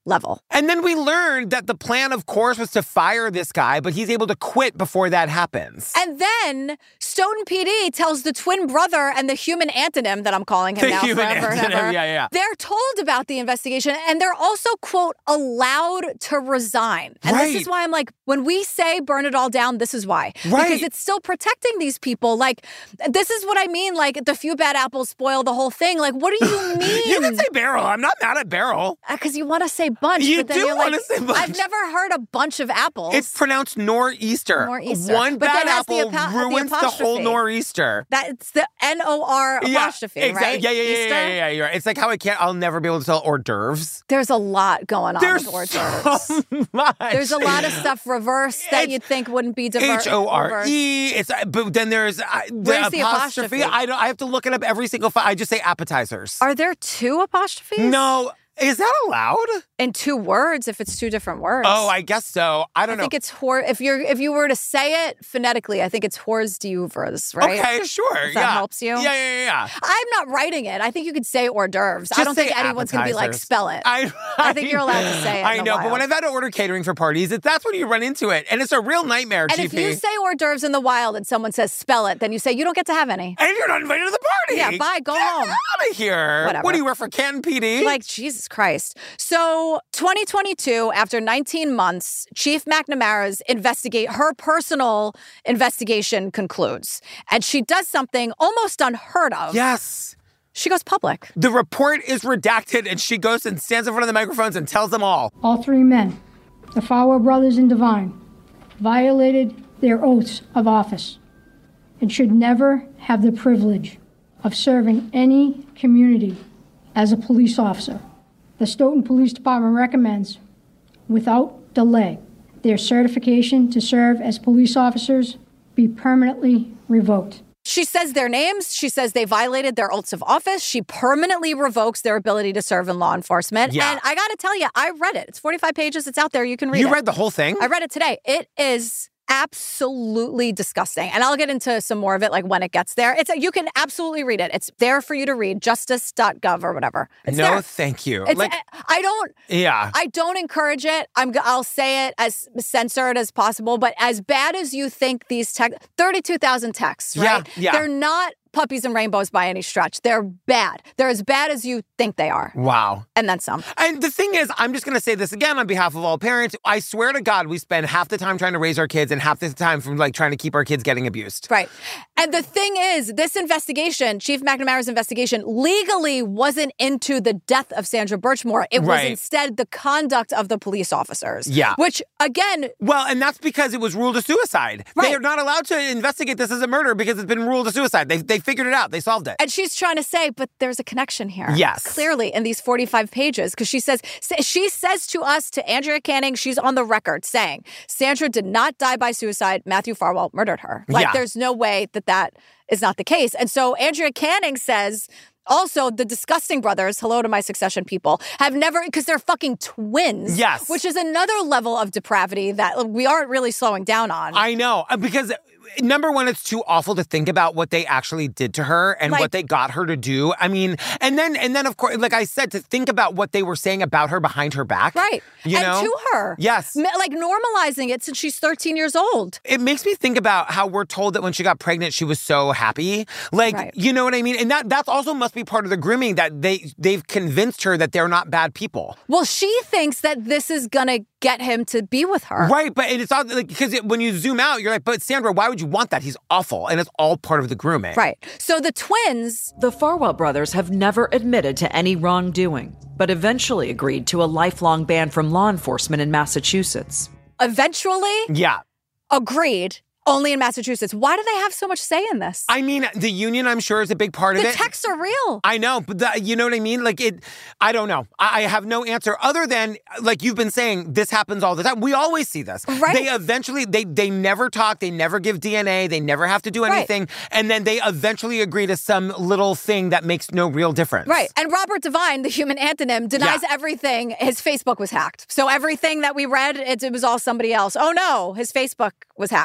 level. And then we learned that the plan, of course, was to fire this guy, but he's able to quit before that happens. And then Stoughton P D tells the twin brother and the human antonym that I'm calling him The now human forever and antonym, ever. yeah, yeah. They're told about the investigation and they're also, quote, allowed to resign. And Right. this is why I'm like, when we say burn it all down, this is why. Right. Because it's still protecting these people. Like, this is what I mean. Like, the few bad apples spoil the whole thing. Like, what do you mean? You can say barrel. I'm not mad at barrel. Because you want to say bunch. You but then do you're wanna like, say bunch. I've never heard a bunch of apples. It's pronounced nor'easter. Nor'easter. One But bad then has the apple apo- the ruins the, whole apostrophe. nor'easter. That's the N O R apostrophe, yeah, exactly. right? Yeah, yeah, yeah, Easter? yeah, yeah, yeah. You're right. It's like how I can't, I'll never be able to tell hors d'oeuvres. There's a lot going on There's with hors d'oeuvres. so much. There's a lot of stuff reversed that you'd think wouldn't be diver- H O R reversed. E. It's uh, but then there's uh, the Where's the apostrophe. apostrophe? I don't. I have to look it up every single. Fi- I just say appetizers. Are there two apostrophes? No, is that allowed? In two words, if it's two different words. Oh, I guess so. I don't I know. think it's hor. If you're if you were to say it phonetically, I think it's hors d'oeuvres, right? Okay, sure. If that yeah. helps you. Yeah, yeah, yeah. yeah. I'm not writing it. I think you could say hors d'oeuvres. I Just don't say think anyone's going to be like, appetizers. spell it. I, I think you're allowed to say it. I in the know, but when wild. I've had to order catering for parties, it, that's when you run into it, and it's a real nightmare. And G if P. you say hors d'oeuvres in the wild and someone says spell it, then you say you don't get to have any. And you're not invited to the party. Yeah, bye, go Get home. out of here. Whatever. What do you work for, Canton P D? Like, Jesus Christ. So, twenty twenty-two, after nineteen months, Chief McNamara's investigate her personal investigation concludes. And she does something almost unheard of. Yes. She goes public. The report is redacted, and she goes and stands in front of the microphones and tells them all. All three men, the Farwell brothers and Devine, violated their oaths of office and should never have the privilege of serving any community as a police officer. The Stoughton Police Department recommends, without delay, their certification to serve as police officers be permanently revoked. She says their names. She says they violated their oaths of office. She permanently revokes their ability to serve in law enforcement. Yeah. And I got to tell you, I read it. It's forty-five pages. It's out there. You can read You it. read the whole thing? I read it today. It is absolutely disgusting. And I'll get into some more of it, like when it gets there. It's you can absolutely read it. It's there for you to read, justice dot gov or whatever. It's no, there. thank you. It's, like, I don't. yeah. I don't encourage it. I'm. I'll say it as censored as possible. But as bad as you think these texts, thirty-two thousand texts, right? Yeah, yeah. They're not puppies and rainbows by any stretch. They're bad. They're as bad as you think they are. Wow. And then some. And the thing is, I'm just going to say this again on behalf of all parents. I swear to God, we spend half the time trying to raise our kids and half the time from like trying to keep our kids getting abused. Right. And the thing is, this investigation, Chief McNamara's investigation, legally wasn't into the death of Sandra Birchmore. It was Right. instead the conduct of the police officers. Yeah. Which, again... Well, and that's because it was ruled a suicide. Right. They are not allowed to investigate this as a murder because it's been ruled a suicide. They, they figured it out. They solved it. And she's trying to say, but there's a connection here. Yes. Clearly in these forty-five pages, because she says, she says to us, to Andrea Canning, she's on the record saying, Sandra did not die by suicide. Matthew Farwell murdered her. Like, Yeah. there's no way that that is not the case. And so Andrea Canning says, also, the disgusting brothers, hello to my Succession people, have never, because they're fucking twins. Yes. Which is another level of depravity that we aren't really slowing down on. I know, because number one, it's too awful to think about what they actually did to her and Like- what they got her to do. I mean, and then, and then of course, like I said, to think about what they were saying about her behind her back. Right. You and know? to her. Yes. M- Like normalizing it since she's thirteen years old. It makes me think about how we're told that when she got pregnant, she was so happy. Like, Right. you know what I mean? And that that's also must be part of the grooming, that they, they've convinced her that they're not bad people. Well, she thinks that this is going to get him to be with her. Right, but it's all like, because it, when you zoom out, you're like, but Sandra, why would you want that? He's awful. And it's all part of the grooming. Right. So the twins... The Farwell brothers have never admitted to any wrongdoing, but eventually agreed to a lifelong ban from law enforcement in Massachusetts. Eventually Yeah. agreed only in Massachusetts. Why do they have so much say in this? I mean, the union, I'm sure, is a big part of the it. texts are real. I know, but the, you know what I mean? Like it, I don't know. I, I have no answer other than, like you've been saying, this happens all the time. We always see this. Right. They eventually, they they never talk. They never give D N A. They never have to do Right. anything. And then they eventually agree to some little thing that makes no real difference. Right. And Robert Devine, the human antonym, denies Yeah. everything. His Facebook was hacked. So everything that we read, it, it was all somebody else. Oh no, his Facebook was hacked. And then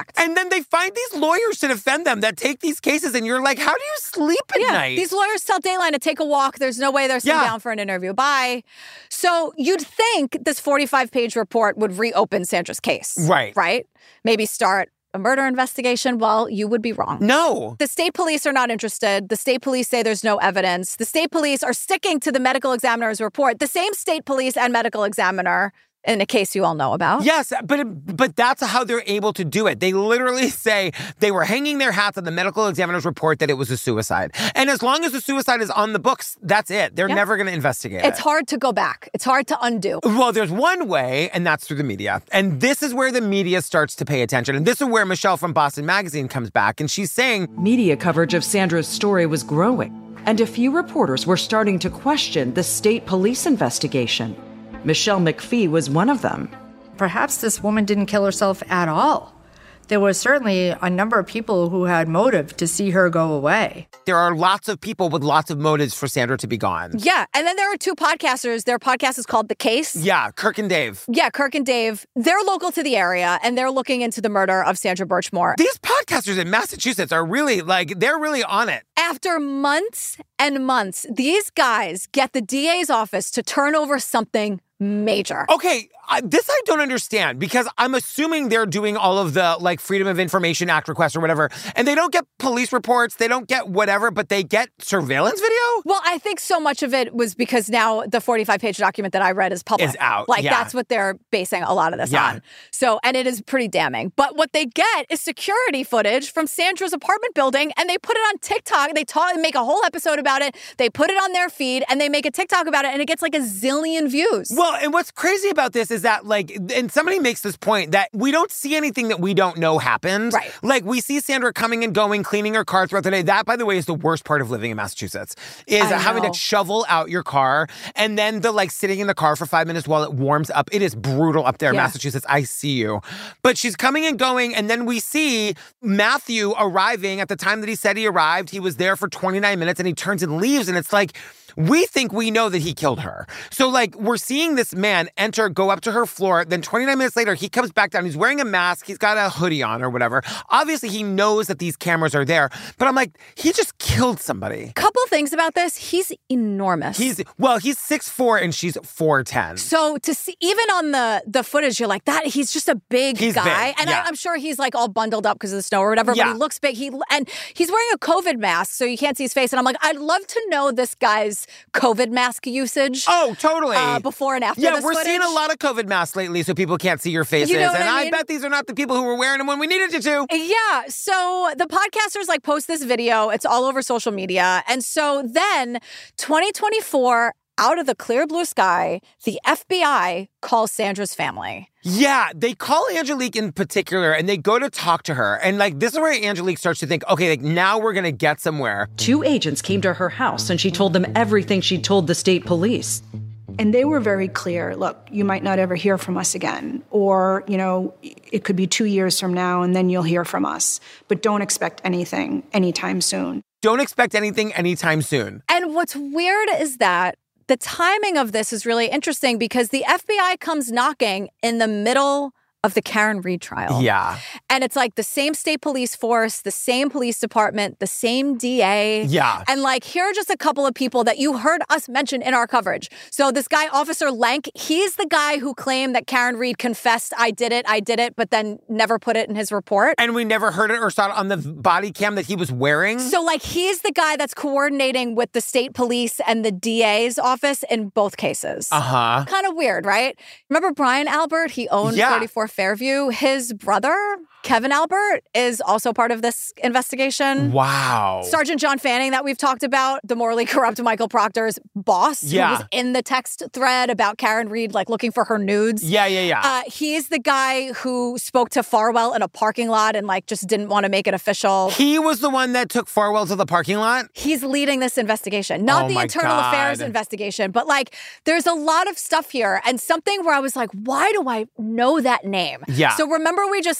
they find these lawyers to defend them that take these cases, and you're like, how do you sleep at yeah, night? These lawyers tell Dateline to take a walk. There's no way they're sitting Yeah. down for an interview. Bye. So you'd think this forty-five page report would reopen Sandra's case. Right. Right? Maybe start a murder investigation. Well, you would be wrong. No. The state police are not interested. The state police say there's no evidence. The state police are sticking to the medical examiner's report. The same state police and medical examiner in a case you all know about. Yes, but it, but that's how they're able to do it. They literally say they were hanging their hats on the medical examiner's report that it was a suicide. And as long as the suicide is on the books, that's it. They're Yeah. never going to investigate It's it. hard to go back. It's hard to undo. Well, there's one way, and that's through the media. And this is where the media starts to pay attention. And this is where Michelle from Boston Magazine comes back, and she's saying, Media coverage of Sandra's story was growing, and a few reporters were starting to question the state police investigation. Michelle McPhee was one of them. Perhaps this woman didn't kill herself at all. There was certainly a number of people who had motive to see her go away. there are lots of people with lots of motives for Sandra to be gone. Yeah, and then there are two podcasters. Their podcast is called The Case. Yeah, Kirk and Dave. Yeah, Kirk and Dave. They're local to the area, and they're looking into the murder of Sandra Birchmore. These podcasters in Massachusetts are really, like, they're really on it. After months and months, these guys get the D A's office to turn over something major. Okay, uh, this I don't understand, because I'm assuming they're doing all of the, like, Freedom of Information Act requests or whatever, and they don't get police reports, they don't get whatever, but they get surveillance video? Well, I think so much of it was because now the forty-five page document that I read is public. Is out, Like, yeah. that's what they're basing a lot of this Yeah. on. So, and it is pretty damning. But what they get is security footage from Sandra's apartment building, and they put it on TikTok. They talk, make a whole episode about it. They put it on their feed, and they make a TikTok about it, and it gets like a zillion views. Well, and what's crazy about this is that, like, and somebody makes this point that we don't see anything that we don't know happened. Right. Like, we see Sandra coming and going, cleaning her car throughout the day. That, by the way, is the worst part of living in Massachusetts, is I having know. to shovel out your car and then the, like, sitting in the car for five minutes while it warms up. It is brutal up there in Yeah. Massachusetts. I see you. But she's coming and going, and then we see Matthew arriving at the time that he said he arrived. He was there for twenty-nine minutes, and he turns and leaves, and it's like, we think we know that he killed her. So, like, we're seeing this man enter, go up to her floor. Then twenty-nine minutes later, he comes back down. He's wearing a mask. He's got a hoodie on or whatever. Obviously, he knows that these cameras are there. But I'm like, he just killed somebody. Couple things about this. He's enormous. He's, well, he's six foot four and she's four ten. So to see, even on the the footage, you're like, that he's just a big He's guy. big, And yeah. I, I'm sure he's like all bundled up because of the snow or whatever, Yeah. but he looks big. He And he's wearing a COVID mask, so you can't see his face. And I'm like, I'd love to know this guy's COVID mask usage. Oh, totally. Uh, before and after Yeah, this we're footage. seeing a lot of COVID masks lately so people can't see your faces. You know what and I I, mean? bet these are not the people who were wearing them when we needed you to. Yeah. So the podcasters like post this video. It's all over social media. And so then twenty twenty-four, out of the clear blue sky, the F B I calls Sandra's family. Yeah, they call Angelique in particular, and they go to talk to her. And, like, this is where Angelique starts to think, okay, like, now we're going to get somewhere. Two agents came to her house and she told them everything she told the state police. And they were very clear, look, you might not ever hear from us again. Or, you know, it could be two years from now and then you'll hear from us. But don't expect anything anytime soon. Don't expect anything anytime soon. And what's weird is that the timing of this is really interesting because the F B I comes knocking in the middle of the Karen Reed trial. Yeah. And it's like the same state police force, the same police department, the same D A. Yeah. And like, here are just a couple of people that you heard us mention in our coverage. So this guy, Officer Lenk, he's the guy who claimed that Karen Reed confessed, I did it, I did it, but then never put it in his report. And we never heard it or saw it on the body cam that he was wearing. So like, he's the guy that's coordinating with the state police and the D A's office in both cases. Uh-huh. Kind of weird, right? Remember Brian Albert? He owned Yeah. thirty-four Fairview. His brother, Kevin Albert, is also part of this investigation. Wow. Sergeant John Fanning that we've talked about, the morally corrupt Michael Proctor's boss, Yeah. who was in the text thread about Karen Reed, like looking for her nudes. Yeah, yeah, yeah. Uh, he's the guy who spoke to Farwell in a parking lot and like just didn't want to make it official. He was the one that took Farwell to the parking lot? He's leading this investigation, not Oh the my internal God. affairs investigation, but like there's a lot of stuff here and something where I was like, why do I know that name? Yeah. So remember we just said the thirty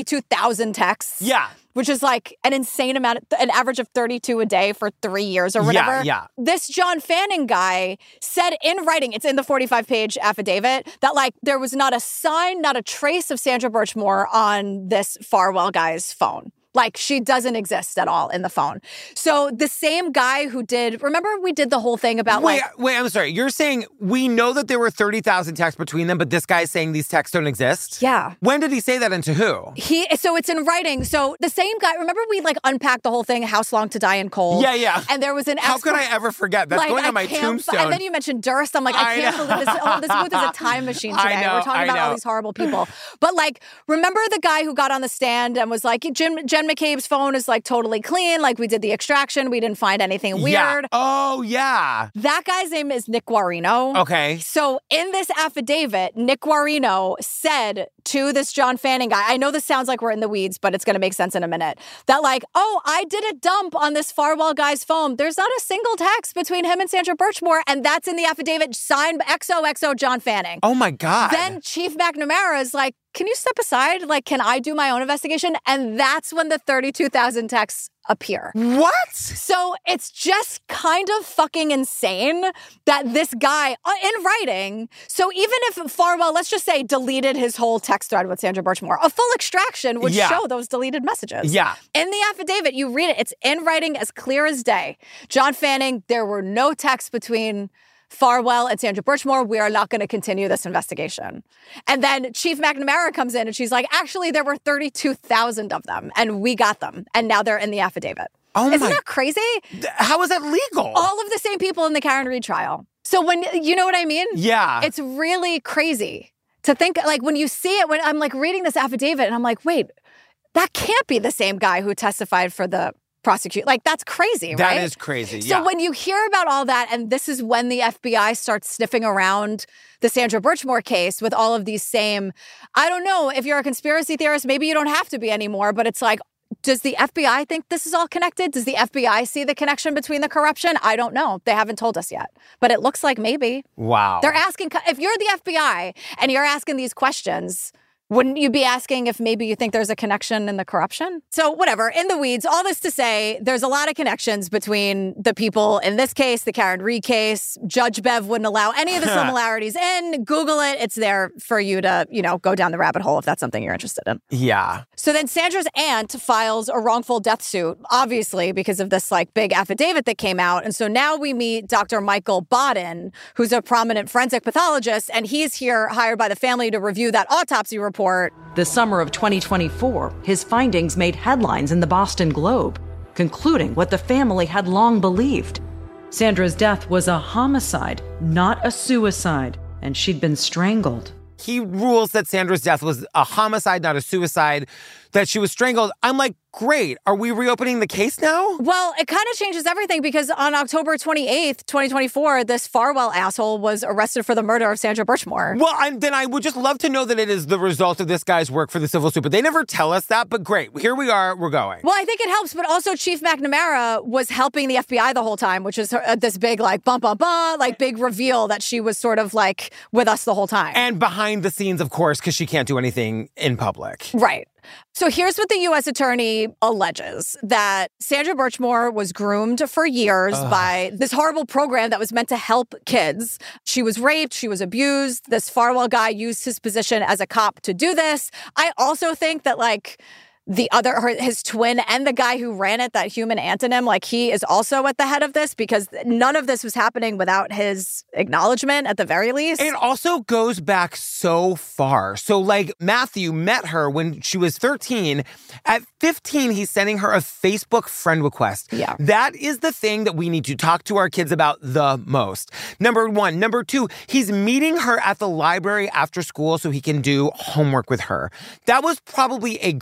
thirty-two thousand texts. Yeah. Which is like an insane amount, an average of thirty-two a day for three years or whatever. Yeah, yeah. This John Fanning guy said in writing, it's in the forty-five page affidavit, that like there was not a sign, not a trace of Sandra Birchmore on this Farwell guy's phone. Like, she doesn't exist at all in the phone. So the same guy who did, remember we did the whole thing about wait, like... Wait, I'm sorry. You're saying we know that there were thirty thousand texts between them, but this guy's saying these texts don't exist? Yeah. When did he say that and to who? He, so it's in writing. So the same guy, remember we like unpacked the whole thing, House Long to Die in Cold? Yeah, yeah. And there was an... How expert, could I ever forget? That's like, going I on my can't- tombstone. And then you mentioned Durst. I'm like, I, I can't know. believe this. Oh, this booth is a time machine today. I know, We're talking I about all know. these horrible people. But like, remember the guy who got on the stand and was like, Jim, Jen McCabe's phone is like totally clean. Like we did the extraction. We didn't find anything weird. Yeah. Oh, yeah. That guy's name is Nick Guarino. Okay. So in this affidavit, Nick Guarino said to this John Fanning guy, I know this sounds like we're in the weeds, but it's going to make sense in a minute, that like, oh, I did a dump on this Farwell guy's phone. There's not a single text between him and Sandra Birchmore, and that's in the affidavit signed X O X O John Fanning. Oh, my God. Then Chief McNamara is like, can you step aside? Like, can I do my own investigation? And that's when the thirty-two thousand texts appear. What? So it's just kind of fucking insane that this guy, uh, in writing, so even if Farwell, let's just say, deleted his whole text thread with Sandra Birchmore, a full extraction would Yeah. show those deleted messages. Yeah. In the affidavit, you read it, it's in writing as clear as day. John Fanning, there were no texts between Farwell and Sandra Birchmore. We are not going to continue this investigation. And then Chief McNamara comes in and she's like, actually, there were thirty-two thousand of them and we got them. And now they're in the affidavit. Oh Isn't my- that crazy? How is that legal? All of the same people in the Karen Reed trial. So when, you know what I mean? Yeah. It's really crazy to think, like when you see it, when I'm like reading this affidavit and I'm like, wait, that can't be the same guy who testified for the prosecute. Like, that's crazy, That right? is crazy, So yeah. when you hear about all that, and this is when the F B I starts sniffing around the Sandra Birchmore case with all of these same, I don't know, if you're a conspiracy theorist, maybe you don't have to be anymore, but it's like, does the F B I think this is all connected? Does the F B I see the connection between the corruption? I don't know. They haven't told us yet, but it looks like maybe. Wow. They're asking, if you're the F B I and you're asking these questions, wouldn't you be asking if maybe you think there's a connection in the corruption? So whatever, in the weeds, all this to say, there's a lot of connections between the people in this case, the Karen Reed case. Judge Bev wouldn't allow any of the similarities in. Google it. It's there for you to, you know, go down the rabbit hole if that's something you're interested in. Yeah. So then Sandra's aunt files a wrongful death suit, obviously because of this like big affidavit that came out. And so now we meet Doctor Michael Bodden, who's a prominent forensic pathologist, and he's here hired by the family to review that autopsy report. The summer of twenty twenty-four, his findings made headlines in the Boston Globe, concluding what the family had long believed. Sandra's death was a homicide, not a suicide, and she'd been strangled. He rules that Sandra's death was a homicide, not a suicide, that she was strangled. I'm like, great. Are we reopening the case now? Well, it kind of changes everything because on October twenty-eighth, twenty twenty-four, this Farwell asshole was arrested for the murder of Sandra Birchmore. Well, I'm, then I would just love to know that it is the result of this guy's work for the civil suit, but they never tell us that. But great, here we are, we're going. Well, I think it helps, but also Chief McNamara was helping the F B I the whole time, which is her, this big like bum bum bum, like big reveal that she was sort of like with us the whole time. And behind the scenes, of course, because she can't do anything in public. Right. So here's what the U S attorney alleges, that Sandra Birchmore was groomed for years Ugh. by this horrible program that was meant to help kids. She was raped. She was abused. This Farwell guy used his position as a cop to do this. I also think that like the other, her, his twin and the guy who ran it, that human antonym, like he is also at the head of this because none of this was happening without his acknowledgement at the very least. It also goes back so far. So like Matthew met her when she was thirteen. At fifteen, he's sending her a Facebook friend request. Yeah. That is the thing that we need to talk to our kids about the most. Number one. Number two, he's meeting her at the library after school so he can do homework with her. That was probably a great help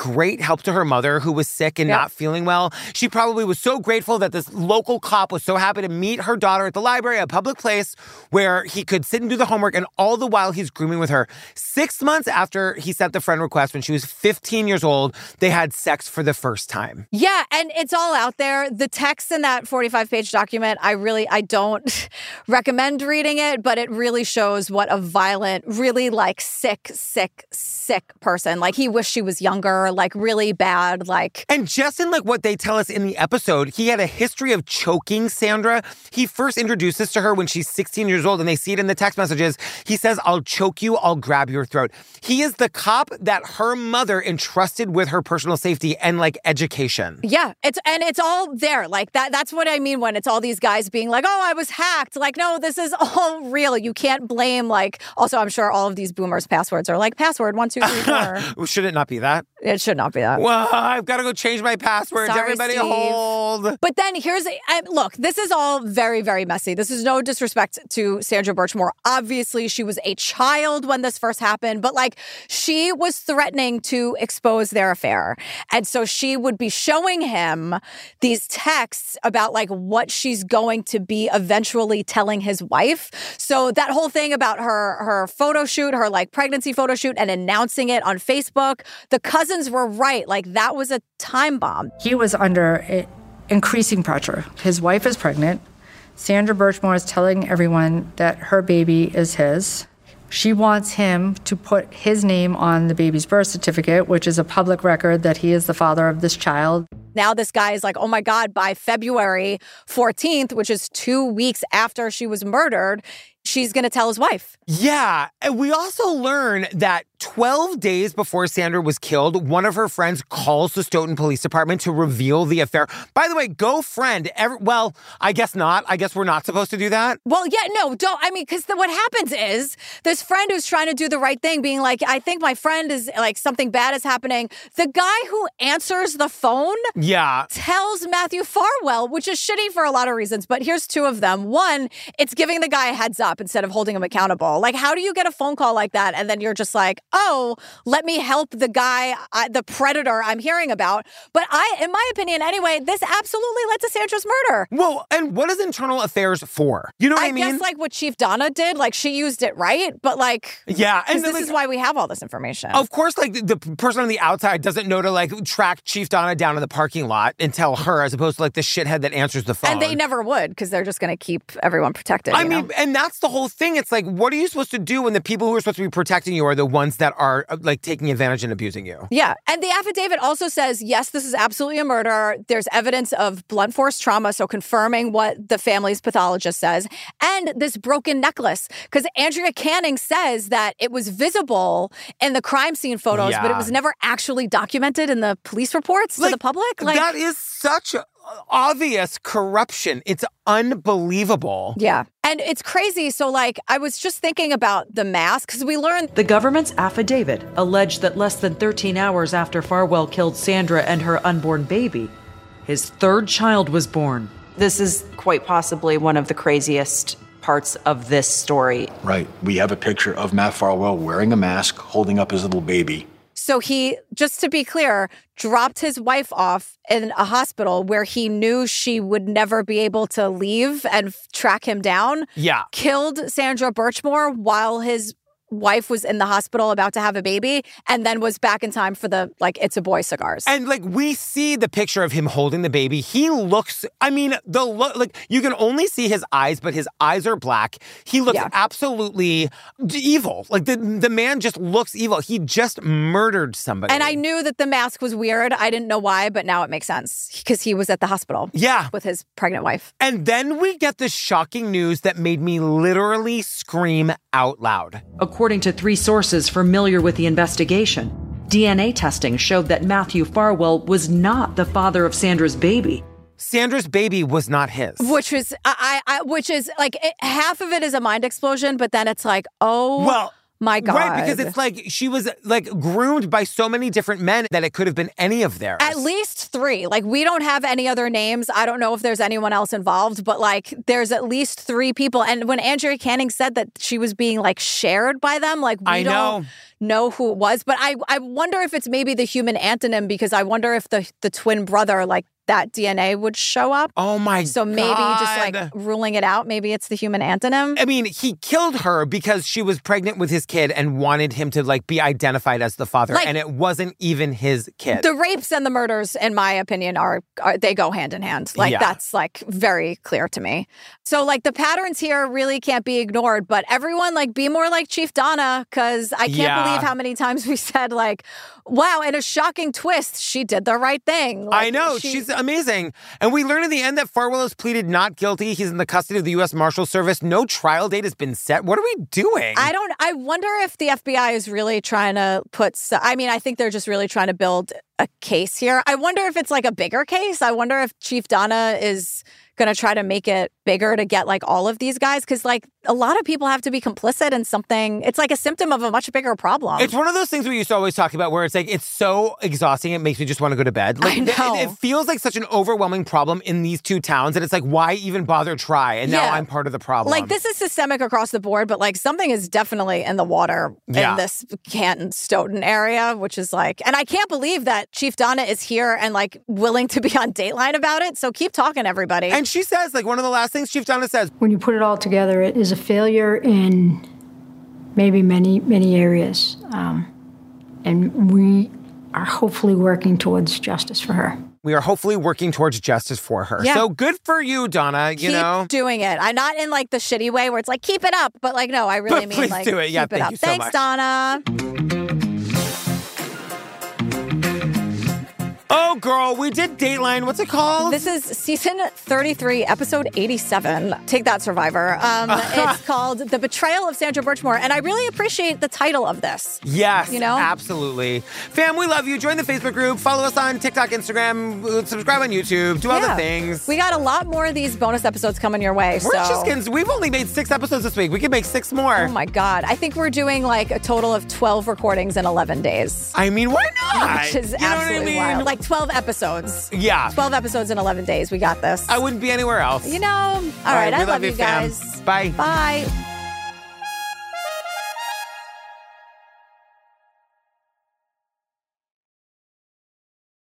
help to her mother who was sick and Yep. not feeling well. She probably was so grateful that this local cop was so happy to meet her daughter at the library, a public place where he could sit and do the homework, and all the while he's grooming with her. Six months after he sent the friend request, when she was fifteen years old, they had sex for the first time. Yeah, and it's all out there. The text in that forty-five page document, I really, I don't recommend reading it, but it really shows what a violent, really like sick, sick, sick person. Like he wished she was younger, like really bad, like. And just in like what they tell us in the episode, he had a history of choking Sandra. He first introduces to her when she's sixteen years old, and they see it in the text messages. He says, "I'll choke you, I'll grab your throat." He is the cop that her mother entrusted with her personal safety and like education. Yeah, it's and it's all there. Like that that's what I mean when it's all these guys being like, "Oh, I was hacked." Like, no, this is all real. You can't blame like also I'm sure all of these boomers' passwords are like password one, two, three, four. Should it not be that? It should not be that. Well, I've got to go change my passwords. Sorry, Everybody Steve. hold. But then here's, I, look, this is all very, very messy. This is no disrespect to Sandra Birchmore. Obviously, she was a child when this first happened, but like she was threatening to expose their affair. And so she would be showing him these texts about like what she's going to be eventually telling his wife. So that whole thing about her, her photo shoot, her like pregnancy photo shoot and announcing it on Facebook, the cousins were right. Like that was a time bomb. He was under i- increasing pressure. His wife is pregnant. Sandra Birchmore is telling everyone that her baby is his. She wants him to put his name on the baby's birth certificate, which is a public record that he is the father of this child. Now this guy is like, oh my God, by February fourteenth, which is two weeks after she was murdered, she's going to tell his wife. Yeah. And we also learn that twelve days before Sandra was killed, one of her friends calls the Stoughton Police Department to reveal the affair. By the way, go friend. Every, well, I guess not. I guess we're not supposed to do that. Well, yeah, no, don't. I mean, because what happens is this friend who's trying to do the right thing, being like, I think my friend is like something bad is happening. The guy who answers the phone yeah. tells Matthew Farwell, which is shitty for a lot of reasons. But here's two of them. One, it's giving the guy a heads up instead of holding him accountable. Like, how do you get a phone call like that? And then you're just like, oh, let me help the guy, uh, the predator I'm hearing about. But I, in my opinion anyway, this absolutely led to Sandra's murder. Well, and what is internal affairs for? You know what I, I mean? I guess like what Chief Donna did, like she used it right, but like, yeah, and this like, is why we have all this information. Of course, like the, the person on the outside doesn't know to like track Chief Donna down to the parking lot and tell her, as opposed to like the shithead that answers the phone. And they never would, because they're just going to keep everyone protected. I you mean, know? and that's the whole thing. It's like, what are you supposed to do when the people who are supposed to be protecting you are the ones that are like taking advantage and abusing you? Yeah. And the affidavit also says, yes, this is absolutely a murder. There's evidence of blunt force trauma, so confirming what the family's pathologist says. And this broken necklace, because Andrea Canning says that it was visible in the crime scene photos, yeah. but it was never actually documented in the police reports like, to the public. Like, that is such obvious corruption. It's unbelievable. Yeah. And it's crazy. So, like, I was just thinking about the mask, because we learned... The government's affidavit alleged that less than thirteen hours after Farwell killed Sandra and her unborn baby, his third child was born. This is quite possibly one of the craziest parts of this story. Right. We have a picture of Matt Farwell wearing a mask, holding up his little baby. So he, just to be clear, dropped his wife off in a hospital where he knew she would never be able to leave and f- track him down. Yeah. Killed Sandra Birchmore while his wife was in the hospital about to have a baby, and then was back in time for the, like, It's a Boy cigars. And, like, we see the picture of him holding the baby. He looks, I mean, the look, like, you can only see his eyes, but his eyes are black. He looks yeah. absolutely evil. Like, the, the man just looks evil. He just murdered somebody. And I knew that the mask was weird. I didn't know why, but now it makes sense, because he was at the hospital. Yeah. With his pregnant wife. And then we get the shocking news that made me literally scream out loud. According to three sources familiar with the investigation, D N A testing showed that Matthew Farwell was not the father of Sandra's baby. Sandra's baby was not his. Which was, I, I, which is like, it, half of it is a mind explosion, but then it's like, oh well, My God. Right, because it's like she was like groomed by so many different men that it could have been any of theirs. At least three. Like, we don't have any other names. I don't know if there's anyone else involved, but like there's at least three people. And when Andrea Canning said that she was being like shared by them, like we I don't know. know who it was. But I, I wonder if it's maybe the human antonym, because I wonder if the, the twin brother, like that D N A would show up. Oh my So maybe God. just like ruling it out, maybe it's the human antonym. I mean, he killed her because she was pregnant with his kid and wanted him to like be identified as the father, Like- and it wasn't even his kid. The rapes and the murders, in my opinion, are, are they go hand in hand. Like, Yeah. that's like very clear to me. So like the patterns here really can't be ignored, but everyone like be more like Chief Donna, because I can't Yeah. believe how many times we said like, wow, in a shocking twist, she did the right thing. Like, I know. she- She's amazing. And we learn in the end that Farwell has pleaded not guilty. He's in the custody of the U S Marshal Service. No trial date has been set. What are we doing? I don't, I wonder if the F B I is really trying to put, so, I mean, I think they're just really trying to build a case here. I wonder if it's like a bigger case. I wonder if Chief Donna is going to try to make it bigger to get like all of these guys. Cause like a lot of people have to be complicit in something. It's like a symptom of a much bigger problem. It's one of those things we used to always talk about where it's like, it's so exhausting, it makes me just want to go to bed. Like, I know. It, it feels like such an overwhelming problem in these two towns that it's like, why even bother try? And now Yeah. I'm part of the problem. Like, this is systemic across the board, but like something is definitely in the water Yeah. in this Canton Stoughton area, which is like, and I can't believe that Chief Donna is here and like willing to be on Dateline about it. So keep talking, everybody. And she says, like, one of the last things Chief Donna says, When you put it all together, it is a failure in maybe many, many areas. Um, and we are hopefully working towards justice for her. we are hopefully working towards justice for her. Yeah. So good for you, Donna, you keep know? doing it. I'm not in like the shitty way where it's like, keep it up. But like, no, I really But mean please like, do it. Yeah, keep it thank up. you so Thanks, much. Donna. Oh, girl, we did Dateline. What's it called? This is season thirty-three, episode eighty-seven. Take that, Survivor. Um, it's called The Betrayal of Sandra Birchmore. And I really appreciate the title of this. Yes, You know? absolutely. Fam, we love you. Join the Facebook group. Follow us on TikTok, Instagram. uh, Subscribe on YouTube. Do all the Yeah. things. We got a lot more of these bonus episodes coming your way. We're so. Chiskins. We've only made six episodes this week. We could make six more. Oh my God. I think we're doing like a total of twelve recordings in eleven days. I mean, why not? Which is You know what I absolutely mean? wild. Like twelve episodes. Yeah. twelve episodes in eleven days. We got this. I wouldn't be anywhere else. You know? All right. we I love love you, you fam. guys. Bye. Bye.